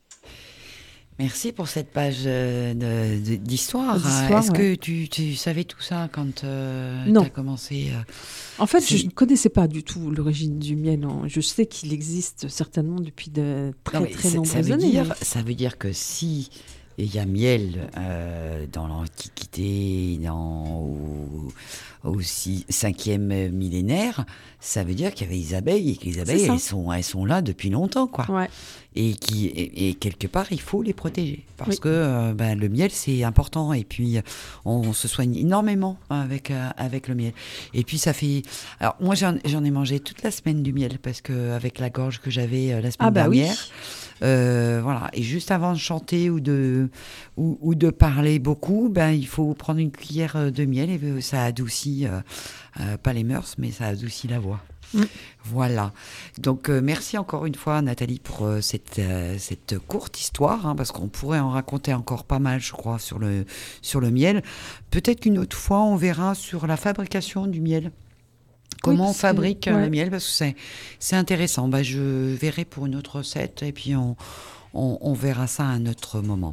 Merci pour cette page euh, de, de, d'histoire. d'histoire. Est-ce ouais. que tu, tu savais tout ça quand euh, tu as commencé euh, En fait, c'est... je ne connaissais pas du tout l'origine du miel. Non. Je sais qu'il existe certainement depuis de très, non, très ça, nombreuses ça veut années. dire, mais... Ça veut dire que si il y a miel euh, dans l'Antiquité, dans, au, au six, cinquième millénaire, ça veut dire qu'il y avait des abeilles et que les abeilles, elles sont, elles sont là depuis longtemps, quoi. Ouais. Et, qui, et, et quelque part, il faut les protéger. Parce oui. que euh, ben, le miel, c'est important. Et puis, on, on se soigne énormément avec, euh, avec le miel. Et puis, ça fait... Alors, moi, j'en, j'en ai mangé toute la semaine du miel, parce qu'avec la gorge que j'avais euh, la semaine ah bah dernière... Oui. Euh, voilà. Et juste avant de chanter ou de, ou, ou de parler beaucoup, ben, il faut prendre une cuillère de miel et ça adoucit, euh, euh, pas les mœurs, mais ça adoucit la voix. Mmh. Voilà. Donc, euh, merci encore une fois, Nathalie, pour euh, cette, euh, cette courte histoire, hein, parce qu'on pourrait en raconter encore pas mal, je crois, sur le, sur le miel. Peut-être qu'une autre fois, on verra sur la fabrication du miel. Comment oui, on fabrique que, ouais. le miel, parce que c'est, c'est intéressant. Bah, je verrai pour une autre recette et puis on, on, on verra ça à un autre moment.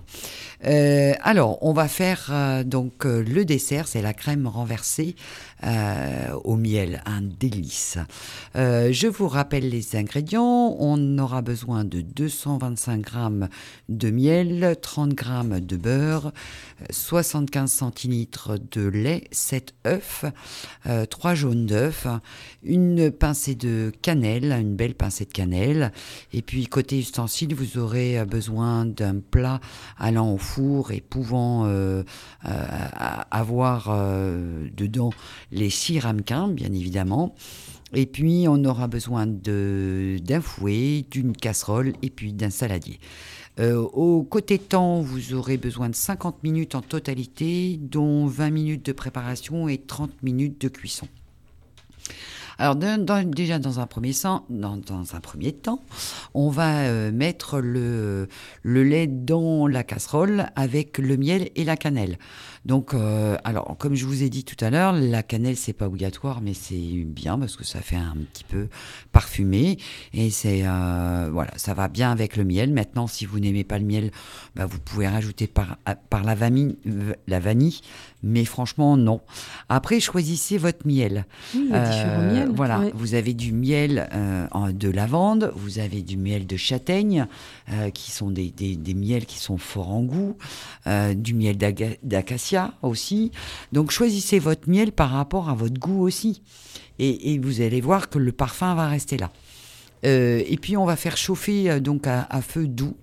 Euh, alors, on va faire euh, donc euh, le dessert, c'est la crème renversée euh, au miel, un délice. Euh, je vous rappelle les ingrédients. On aura besoin de deux cent vingt-cinq grammes de miel, trente grammes de beurre, soixante-quinze centilitres de lait, sept œufs, euh, trois jaunes d'œufs, une pincée de cannelle, une belle pincée de cannelle. Et puis, côté ustensiles, vous aurez besoin d'un plat allant au four et pouvant euh, euh, avoir euh, dedans les six ramequins, bien évidemment. Et puis, on aura besoin de, d'un fouet, d'une casserole et puis d'un saladier. Euh, au côté temps, vous aurez besoin de cinquante minutes en totalité, dont vingt minutes de préparation et trente minutes de cuisson. Alors dans, dans, déjà dans un premier temps, dans, dans un premier temps, on va euh, mettre le, le lait dans la casserole avec le miel et la cannelle. Donc, euh, alors comme je vous ai dit tout à l'heure, la cannelle c'est pas obligatoire, mais c'est bien parce que ça fait un petit peu parfumé et c'est euh, voilà, ça va bien avec le miel. Maintenant, si vous n'aimez pas le miel, bah, vous pouvez rajouter par par la vanille, la vanille, mais franchement non. Après, choisissez votre miel. Oui, il y a euh, différents miels. Voilà, ouais. vous avez du miel euh, en- de lavande, vous avez du miel de châtaigne, euh, qui sont des, des, des miels qui sont forts en goût, euh, du miel d'aga- d'acacia aussi. Donc choisissez votre miel par rapport à votre goût aussi. Et, et vous allez voir que le parfum va rester là. Euh, et puis on va faire chauffer euh, donc à, à feu doux.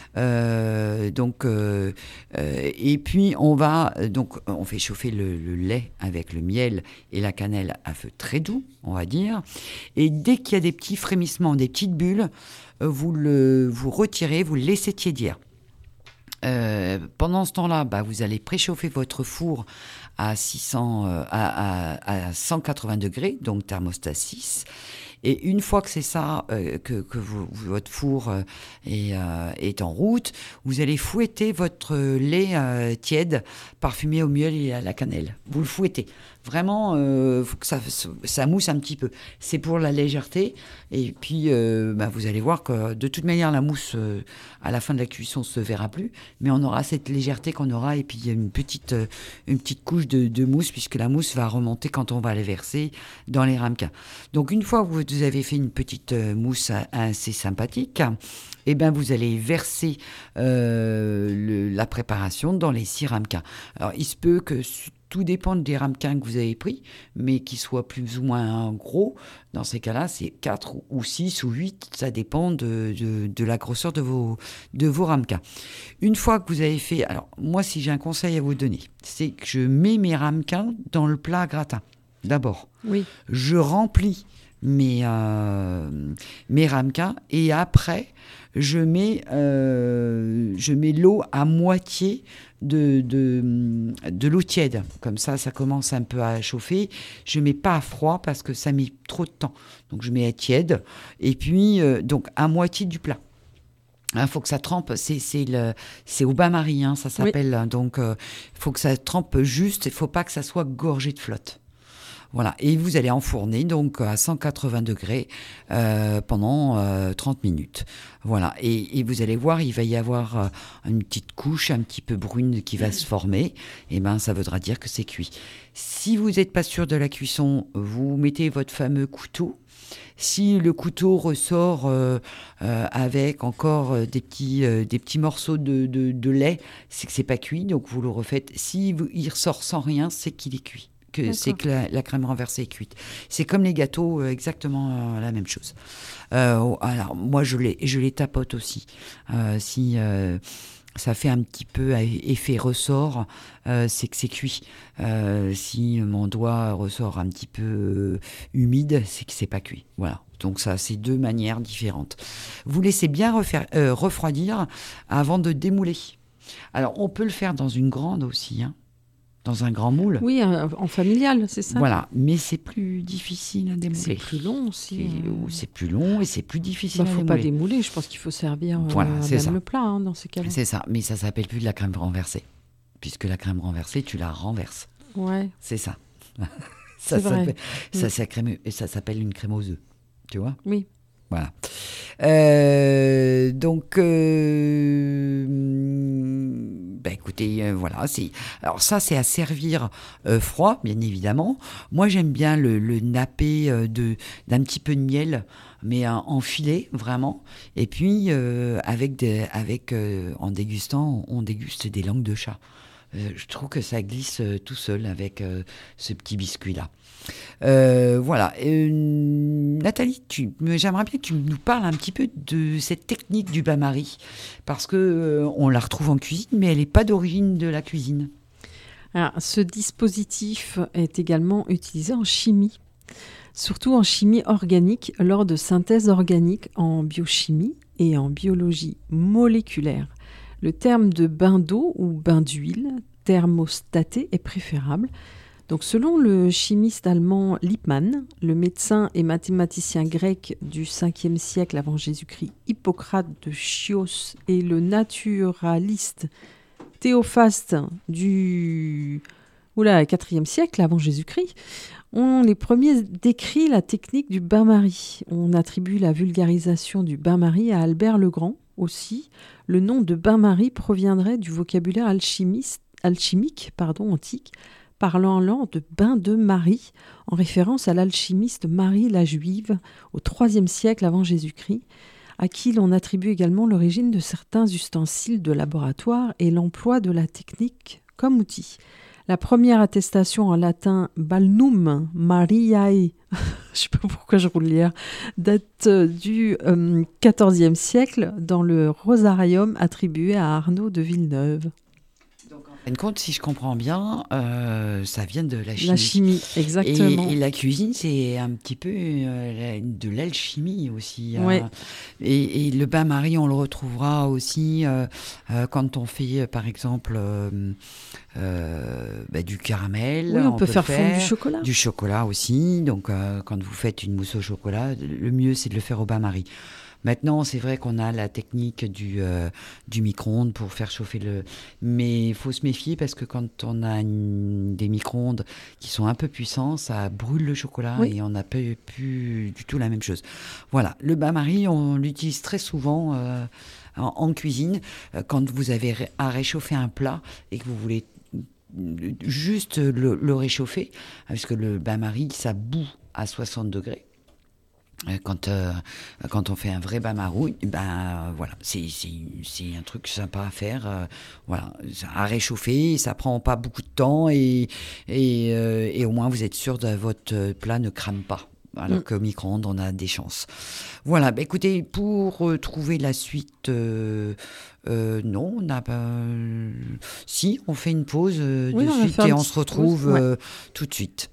Euh, donc euh, euh, et puis on va donc on fait chauffer le, le lait avec le miel et la cannelle à feu très doux, on va dire. Et dès qu'il y a des petits frémissements, des petites bulles, euh, vous le vous retirez, vous le laissez tiédir. Euh, pendant ce temps-là, bah, vous allez préchauffer votre four à six cents, euh, à, à, à cent quatre-vingts degrés, donc thermostat six. Et une fois que c'est ça, euh, que, que vous, votre four euh, est, euh, est en route, vous allez fouetter votre lait euh, tiède, parfumé au miel et à la cannelle. Vous le fouettez. Vraiment, il euh, faut que ça, ça mousse un petit peu. C'est pour la légèreté. Et puis, euh, bah, vous allez voir que de toute manière, la mousse, euh, à la fin de la cuisson, ne se verra plus. Mais on aura cette légèreté qu'on aura. Et puis, il y a une petite, euh, une petite couche de, de mousse, puisque la mousse va remonter quand on va les verser dans les ramequins. Donc, une fois que vous avez fait une petite euh, mousse assez sympathique, eh ben, vous allez verser euh, le, la préparation dans les six ramequins. Alors, il se peut que tout dépend des ramequins que vous avez pris, mais qu'ils soient plus ou moins gros. Dans ces cas-là, c'est quatre ou six ou huit, ça dépend de, de, de la grosseur de vos, de vos ramequins. Une fois que vous avez fait... Alors, moi, si j'ai un conseil à vous donner, c'est que je mets mes ramequins dans le plat à gratin, d'abord. Oui. Je remplis mes, euh, mes ramequins et après, je mets, euh, je mets l'eau à moitié de, de, de l'eau tiède. Comme ça, ça commence un peu à chauffer. Je ne mets pas à froid parce que ça met trop de temps. Donc, je mets à tiède et puis, euh, donc, à moitié du plat. Il faut que ça trempe, c'est, c'est, le, c'est au bain-marie, hein, ça s'appelle. Oui. Donc, il euh, faut que ça trempe juste, il ne faut pas que ça soit gorgé de flotte. Voilà, et vous allez enfourner donc à cent quatre-vingts degrés euh, pendant euh, trente minutes. Voilà, et, et vous allez voir, il va y avoir euh, une petite couche un petit peu brune qui va se former. Et ben, ça voudra dire que c'est cuit. Si vous n'êtes pas sûr de la cuisson, vous mettez votre fameux couteau. Si le couteau ressort euh, euh, avec encore euh, des, petits, euh, des petits morceaux de, de, de lait, c'est que c'est pas cuit, donc vous le refaites. Si vous, il ressort sans rien, c'est qu'il est cuit. Que D'accord. C'est que la, la crème renversée est cuite. C'est comme les gâteaux, euh, exactement euh, la même chose. Euh, alors, moi, je les, je les tapote aussi. Euh, si euh, ça fait un petit peu effet ressort, euh, c'est que c'est cuit. Euh, si mon doigt ressort un petit peu euh, humide, c'est que c'est pas cuit. Voilà. Donc ça, c'est deux manières différentes. Vous laissez bien refaire, euh, refroidir avant de démouler. Alors, on peut le faire dans une grande aussi, hein. Dans un grand moule. Oui, en familial, c'est ça. Voilà, mais c'est plus difficile à démouler. C'est plus long aussi. C'est, c'est plus long et c'est plus difficile bah, à démouler. Il ne faut pas démouler, je pense qu'il faut servir voilà, euh, même ça. Le plat hein, dans ces cas-là. C'est ça, mais ça ne s'appelle plus de la crème renversée. Puisque la crème renversée, tu la renverses. Ouais. C'est ça. ça, c'est ça, vrai. Ça, oui. ça, crème, ça s'appelle une crème aux œufs. Tu vois ? Oui. Voilà. Euh, donc, euh, bah écoutez, euh, voilà. C'est, alors ça, c'est à servir euh, froid, bien évidemment. Moi, j'aime bien le, le napper euh, de, d'un petit peu de miel, mais euh, en filet, vraiment. Et puis, euh, avec, des, avec euh, en dégustant, on déguste des langues de chat. Euh, je trouve que ça glisse euh, tout seul avec euh, ce petit biscuit-là. Euh, voilà. Euh, Nathalie, tu, j'aimerais bien que tu nous parles un petit peu de cette technique du bain-marie, parce qu'on euh, la retrouve en cuisine, mais elle n'est pas d'origine de la cuisine. Alors, ce dispositif est également utilisé en chimie, surtout en chimie organique, lors de synthèse organique en biochimie et en biologie moléculaire. Le terme de bain d'eau ou bain d'huile thermostaté est préférable. Donc, selon le chimiste allemand Lippmann, le médecin et mathématicien grec du cinquième siècle avant Jésus-Christ, Hippocrate de Chios, et le naturaliste Théophaste du oula, quatrième siècle avant Jésus-Christ, ont les premiers décrit la technique du bain-marie. On attribue la vulgarisation du bain-marie à Albert le Grand aussi. Le nom de bain-marie proviendrait du vocabulaire alchimiste, alchimique pardon, antique, parlant alors de bain de Marie, en référence à l'alchimiste Marie la Juive au troisième siècle avant Jésus-Christ, à qui l'on attribue également l'origine de certains ustensiles de laboratoire et l'emploi de la technique comme outil. La première attestation en latin « balnum Mariae », je ne sais pas pourquoi je roule l'hier, date du euh, quatorzième siècle dans le Rosarium attribué à Arnaud de Villeneuve. Donc, en fin de compte, si je comprends bien, euh, ça vient de la chimie. La chimie, exactement. Et, et la cuisine, c'est un petit peu euh, de l'alchimie aussi. Oui. Euh, et, et le bain-marie, on le retrouvera aussi euh, euh, quand on fait, par exemple, euh, euh, bah, du caramel. Oui, on, on peut, peut faire, faire fondre du chocolat. Du chocolat aussi. Donc, euh, quand vous faites une mousse au chocolat, le mieux, c'est de le faire au bain-marie. Maintenant, c'est vrai qu'on a la technique du, euh, du micro-ondes pour faire chauffer le... Mais il faut se méfier parce que quand on a une, des micro-ondes qui sont un peu puissants, ça brûle le chocolat oui. et on n'a pas plus du tout la même chose. Voilà, le bain-marie, on l'utilise très souvent euh, en, en cuisine quand vous avez à réchauffer un plat et que vous voulez juste le, le réchauffer, parce que le bain-marie, ça bout à soixante degrés. Quand, euh, quand on fait un vrai bain-marie, ben voilà, c'est, c'est, c'est un truc sympa à faire, euh, voilà, à réchauffer, ça prend pas beaucoup de temps et, et, euh, et au moins vous êtes sûr que votre plat ne crame pas. Alors mmh. qu'au micro-ondes, on a des chances. Voilà, bah écoutez, pour euh, trouver la suite, euh, euh, non, on n'a pas. Euh, si, on fait une pause euh, oui, de on suite et on se retrouve pause, ouais. euh, tout de suite.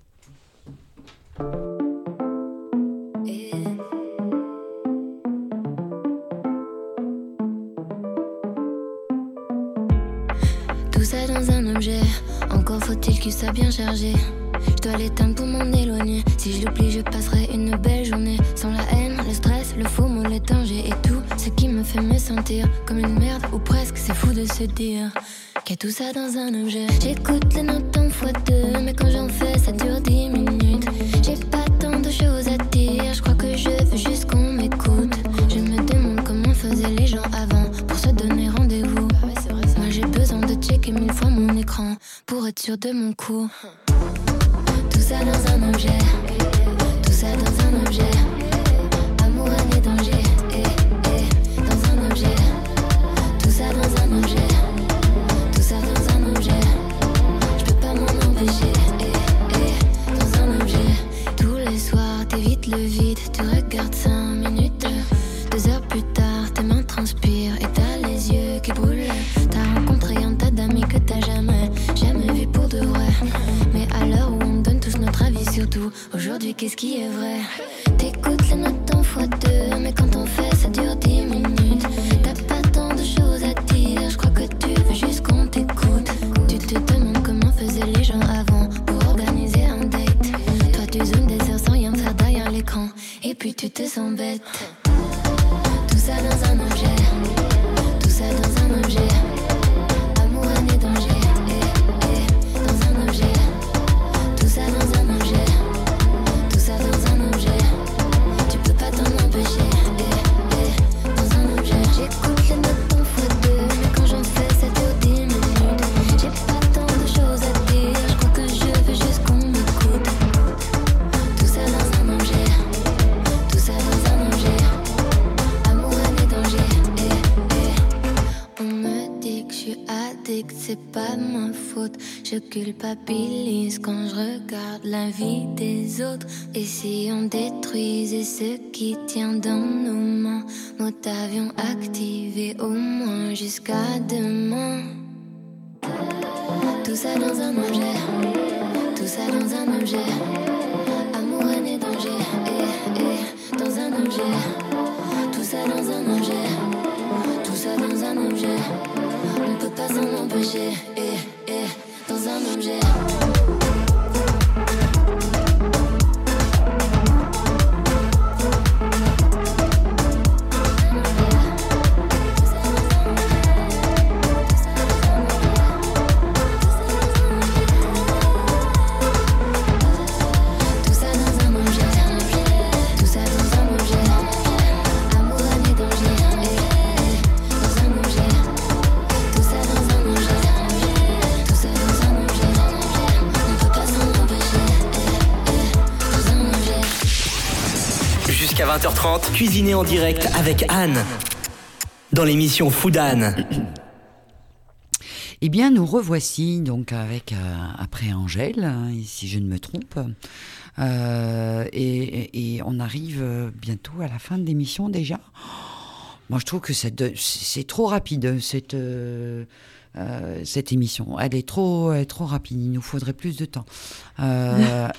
Tout ça dans un objet, encore faut-il qu'il soit bien chargé. Je dois l'éteindre pour m'en éloigner. Si je l'oublie, je passerai une belle journée. Sans la haine, le stress, le faux mot, les dangers et tout ce qui me fait me sentir comme une merde ou presque. C'est fou de se dire qu'il y a tout ça dans un objet. J'écoute les notes en fois deux, mais quand j'en fais, ça dure dix minutes. J'ai pas tant de choses à dire, je crois que je veux juste qu'on m'écoute. Je me demande comment faisaient les gens avant pour se donner rendez-vous. Moi j'ai besoin de checker mille fois mon écran pour être sûr de mon coup. Tout ça dans un objet, tout ça dans un objet. Amour, haine et danger, eh, eh, dans un objet. Tout ça dans un objet, tout ça dans un objet. Je peux pas m'en empêcher, eh, eh, dans un objet. Tous les soirs, t'évites le vide, tu regardes cinq minutes. Deux heures plus tard, tes mains transpirent et t'as les yeux qui brûlent. T'as rencontré un tas d'amis que t'as jamais, jamais vu pour de vrai. Mais à l'heure où on donne tous notre avis sur tout, aujourd'hui qu'est-ce qui est vrai? T'écoutes les notes en fois deux, mais quand on fait ça dure dix minutes. T'as pas tant de choses à dire, je crois que tu veux juste qu'on t'écoute. Tu te demandes comment faisaient les gens avant pour organiser un date. Toi tu zoomes des heures sans rien faire derrière l'écran, et puis tu te sens bête. Tout ça dans un objet, tout ça dans un objet. Amour, haine et danger, eh, eh, dans un objet. Tout ça dans un objet, tout ça dans un objet. Tu peux pas t'en empêcher, eh, eh, dans un objet. J'écoute les notes en fois deux, mais quand j'en fais ça dure dix minutes. J'ai pas tant de choses à dire, je crois que je veux juste qu'on m'écoute. Tout ça dans un objet, tout ça dans un objet. Amour, haine et danger, eh, eh. On me dit que je suis addict, c'est pas ma faute. Je culpabilise quand je regarde la vie des autres. Et si on détruisait ce qui tient dans nos mains, mode avion activé au moins jusqu'à demain. Tout ça dans un objet, tout ça dans un objet. Amour, haine et danger, eh, eh, dans un objet. Tout ça dans un objet, tout ça dans un objet. On peut pas s'en empêcher, eh, eh, dans un objet. jusqu'à vingt heures trente, cuisinez en direct avec Anne. Dans l'émission Food Anne. Eh bien, nous revoici donc avec, euh, après Angèle, hein, si je ne me trompe. Euh, et, et on arrive bientôt à la fin de l'émission déjà. Moi, je trouve que c'est, de, c'est trop rapide, cette, euh, euh, cette émission. Elle est trop, elle est trop rapide. Il nous faudrait plus de temps. Euh,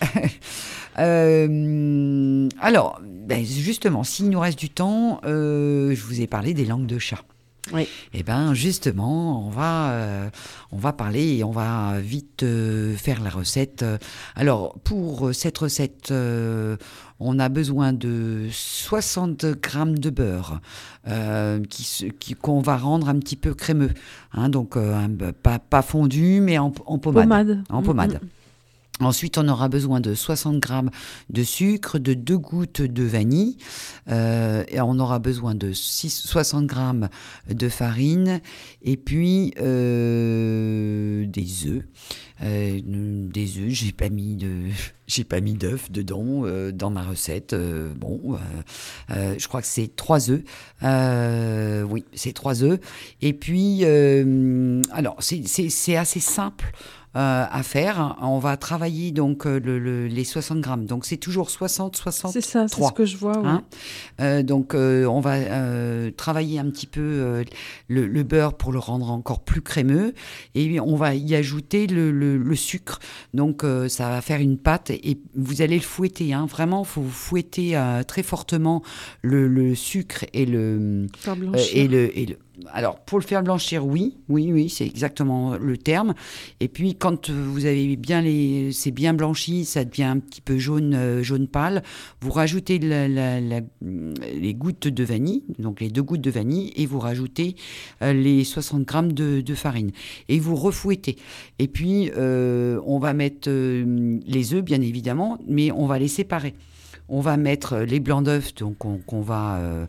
euh, alors, ben justement, s'il nous reste du temps, euh, je vous ai parlé des langues de chat. Oui. Eh bien, justement, on va, euh, on va parler et on va vite euh, faire la recette. Alors, pour cette recette, euh, on a besoin de soixante grammes de beurre euh, qui, qui, qu'on va rendre un petit peu crémeux. Hein, donc, euh, un, pas, pas fondu, mais en, en pommade. Pommade. En pommade. Mm-hmm. Ensuite, on aura besoin de soixante grammes de sucre, de deux gouttes de vanille, euh, et on aura besoin de six, soixante grammes de farine, et puis euh, des œufs. Euh, des œufs, j'ai pas mis de, j'ai pas mis d'œufs dedans euh, dans ma recette. Euh, bon, euh, euh, je crois que c'est trois œufs. Euh, oui, c'est trois œufs. Et puis, euh, alors c'est, c'est, c'est assez simple. Euh, à faire. On va travailler donc euh, le, le, les soixante grammes. Donc c'est toujours soixante, soixante. C'est ça, c'est ce que je vois. Ouais. Hein euh, donc euh, on va euh, travailler un petit peu euh, le, le beurre pour le rendre encore plus crémeux. Et on va y ajouter le, le, le sucre. Donc euh, ça va faire une pâte et vous allez le fouetter. Hein. Vraiment, il faut fouetter euh, très fortement le, le sucre et le, euh, et le, et le alors, pour le faire blanchir, oui, oui, oui, c'est exactement le terme. Et puis, quand vous avez bien les, c'est bien blanchi, ça devient un petit peu jaune, euh, jaune pâle, vous rajoutez la, la, la, les gouttes de vanille, donc les deux gouttes de vanille, et vous rajoutez euh, les soixante grammes de, de farine. Et vous refouettez. Et puis, euh, on va mettre euh, les œufs, bien évidemment, mais on va les séparer. On va mettre les blancs d'œufs donc on, qu'on va euh,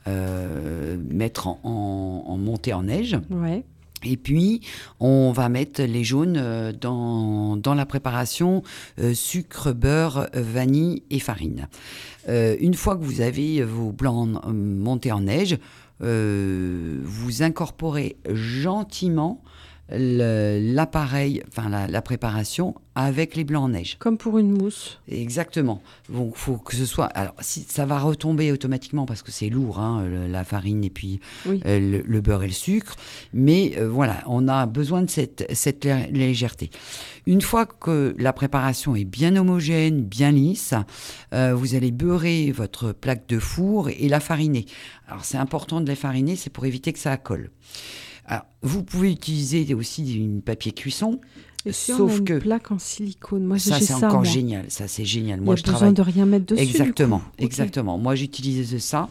euh, mettre en, en, en montée en neige. Ouais. Et puis, on va mettre les jaunes euh, dans, dans la préparation euh, sucre, beurre, vanille et farine. Euh, une fois que vous avez vos blancs euh, montés en neige, euh, vous incorporez gentiment le, l'appareil, enfin la, la préparation avec les blancs en neige. Comme pour une mousse. Exactement. Donc, faut que ce soit. Alors, si, ça va retomber automatiquement parce que c'est lourd, hein, le, la farine et puis oui. euh, le, le beurre et le sucre. Mais euh, voilà, on a besoin de cette, cette légèreté. Une fois que la préparation est bien homogène, bien lisse, euh, vous allez beurrer votre plaque de four et la fariner. Alors, c'est important de la fariner, c'est pour éviter que ça colle. Alors, vous pouvez utiliser aussi une papier cuisson. Et si sauf on a une que plaque en silicone, moi ça j'ai c'est ça, encore moi. génial. Ça c'est génial. Il moi y a je besoin travaille de rien mettre dessus. exactement, du coup. Okay. exactement. Moi j'utilise ça,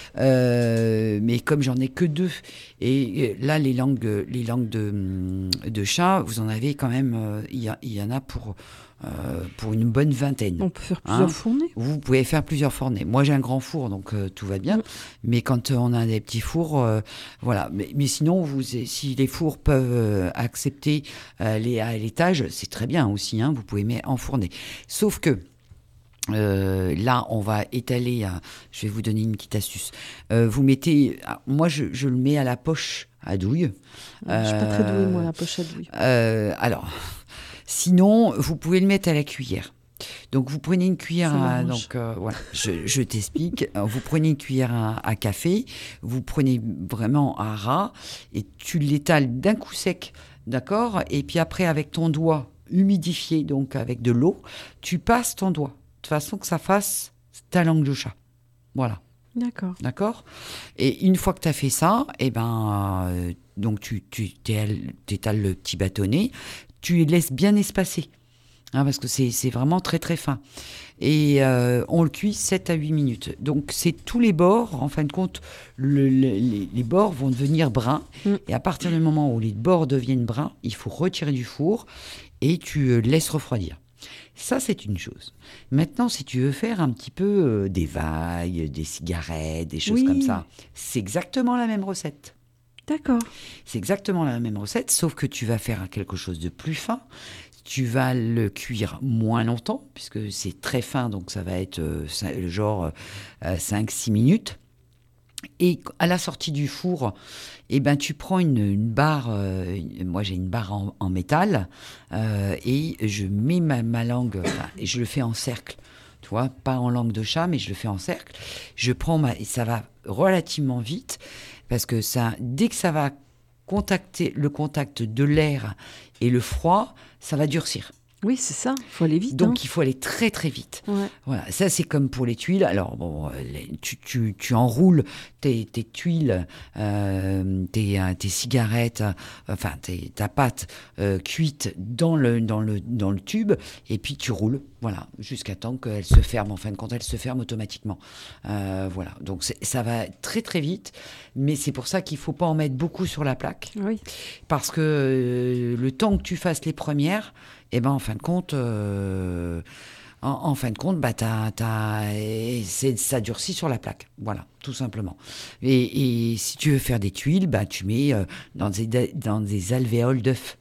euh, mais comme j'en ai que deux, et là les langues, les langues de de chat, vous en avez quand même. Il euh, y, y en a pour. Euh, pour une bonne vingtaine. On peut faire plusieurs hein. fournées. Vous pouvez faire plusieurs fournées. Moi, j'ai un grand four, donc euh, tout va bien. Mmh. Mais quand euh, on a des petits fours, euh, voilà. Mais, mais sinon, vous, si les fours peuvent euh, accepter euh, les à l'étage, c'est très bien aussi. Hein, vous pouvez mettre en fournée. Sauf que Euh, là, on va étaler. Un, je vais vous donner une petite astuce. Euh, vous mettez. Moi, je, je le mets à la poche à douille. Je ne suis pas très douée, moi, à la poche à douille. Euh, alors. Sinon, vous pouvez le mettre à la cuillère. Donc, vous prenez une cuillère à... Donc, euh, voilà, je, je t'explique. Vous prenez une cuillère à, à café, vous prenez vraiment à ras et tu l'étales d'un coup sec, d'accord ? Et puis après, avec ton doigt humidifié, donc avec de l'eau, tu passes ton doigt, de façon que ça fasse ta langue de chat. Voilà. D'accord. D'accord ? Et une fois que tu as fait ça, eh ben, euh, donc tu, tu t'étales le petit bâtonnet, tu les laisses bien espacer, hein, parce que c'est, c'est vraiment très très fin. Et euh, on le cuit sept à huit minutes. Donc c'est tous les bords, en fin de compte, le, le, les, les bords vont devenir bruns. Mm. Et à partir du moment où les bords deviennent bruns, il faut retirer du four et tu euh, laisses refroidir. Ça, c'est une chose. Maintenant, si tu veux faire un petit peu euh, des vailles, des cigarettes, des choses oui. comme ça, c'est exactement la même recette. D'accord. C'est exactement la même recette, sauf que tu vas faire quelque chose de plus fin. tu vas le cuire moins longtemps, puisque c'est très fin, donc ça va être euh, cin- genre euh, cinq six minutes. Et à la sortie du four, eh ben, tu prends une, une barre, euh, une- moi j'ai une barre en, en métal, euh, et je mets ma, ma langue, enfin, et je le fais en cercle, tu vois, pas en langue de chat, mais je le fais en cercle. Je prends ma, et ça va relativement vite, parce que ça, dès que ça va contacter le contact de l'air et le froid, ça va durcir. Oui, c'est ça. Il faut aller vite. Donc hein. il faut aller très très vite. Ouais. Voilà, ça c'est comme pour les tuiles. Alors bon, euh, les- tu, tu, tu enroules tes, tes tuiles, euh, tes, euh, tes cigarettes, euh, enfin tes, ta pâte euh, cuite dans le, dans, le, dans le tube, et puis tu roules, voilà, jusqu'à temps qu'elle se ferme. En fin de compte, elle se ferme automatiquement. Euh, voilà, donc c'est- ça va très très vite, mais c'est pour ça qu'il ne faut pas en mettre beaucoup sur la plaque, Oui. parce que euh, le temps que tu fasses les premières, et ben en fin de compte, euh, en, en fin de compte, bah t'as, t'as, et c'est, ça durcit sur la plaque, voilà, tout simplement. Et, et si tu veux faire des tuiles, bah tu mets euh, dans des dans des alvéoles d'œufs.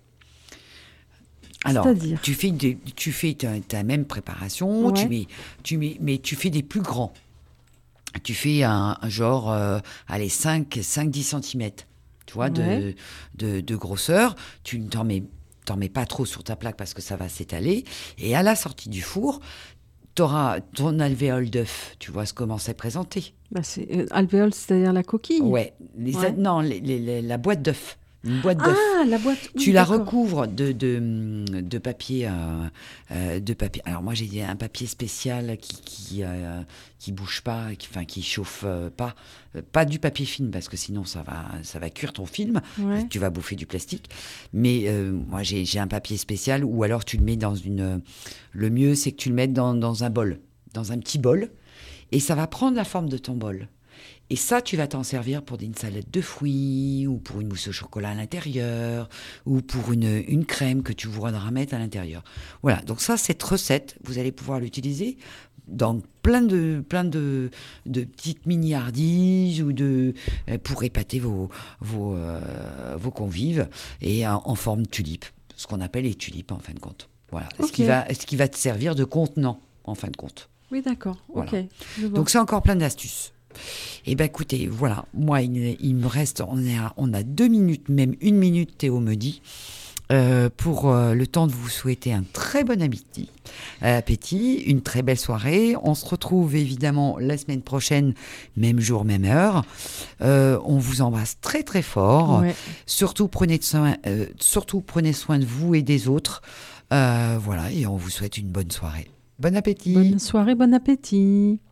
Alors, C'est-à-dire tu fais des, tu fais ta, ta même préparation, Ouais. tu mets, tu mets, mais tu fais des plus grands. Tu fais un, un genre, euh, allez, cinq dix centimètres, tu vois, Ouais. de, de, de grosseur. Tu ne t'en mets, t'en mets pas trop sur ta plaque parce que ça va s'étaler. Et à la sortie du four, tu auras ton alvéole d'œuf. Tu vois comment c'est présenté. Bah, c'est, euh, alvéole, c'est-à-dire la coquille. Ouais. Les, Ouais. Non, les- les- les- la boîte d'œuf. Une boîte d'œuf. Ah, la boîte. Oui, Tu la d'accord. recouvres de, de, de papier, euh, euh, de papier. Alors moi j'ai un papier spécial qui qui euh, qui bouge pas, qui, enfin qui chauffe euh, pas, Euh, pas du papier film parce que sinon ça va ça va cuire ton film. Ouais. Tu vas bouffer du plastique. Mais euh, moi j'ai j'ai un papier spécial ou alors tu le mets dans une. Le mieux c'est que tu le mettes dans dans un bol, dans un petit bol, et ça va prendre la forme de ton bol. Et ça, tu vas t'en servir pour une salade de fruits, ou pour une mousse au chocolat à l'intérieur, ou pour une, une crème que tu voudras mettre à l'intérieur. Voilà, donc ça, cette recette, vous allez pouvoir l'utiliser dans plein de, plein de, de petites mini-hardises, ou de, euh, pour épater vos, vos, euh, vos convives, et en, en forme tulipe, ce qu'on appelle les tulipes en fin de compte. Voilà, ce, Ok. qui va, ce qui va te servir de contenant en fin de compte. Oui, d'accord. Voilà. Ok. je vois. Donc c'est encore plein d'astuces. Eh bien écoutez, voilà, moi il, il me reste, on, est à- on a deux minutes, même une minute, Théo me dit, euh, pour euh, le temps de vous souhaiter un très bon appétit, euh, appétit, une très belle soirée. On se retrouve évidemment la semaine prochaine, même jour, même heure. Euh, on vous embrasse très très fort. Ouais. Surtout prenez, de soin, euh, surtout prenez soin de vous et des autres. Euh, voilà, et on vous souhaite une bonne soirée. Bon appétit. Bonne soirée, bon appétit.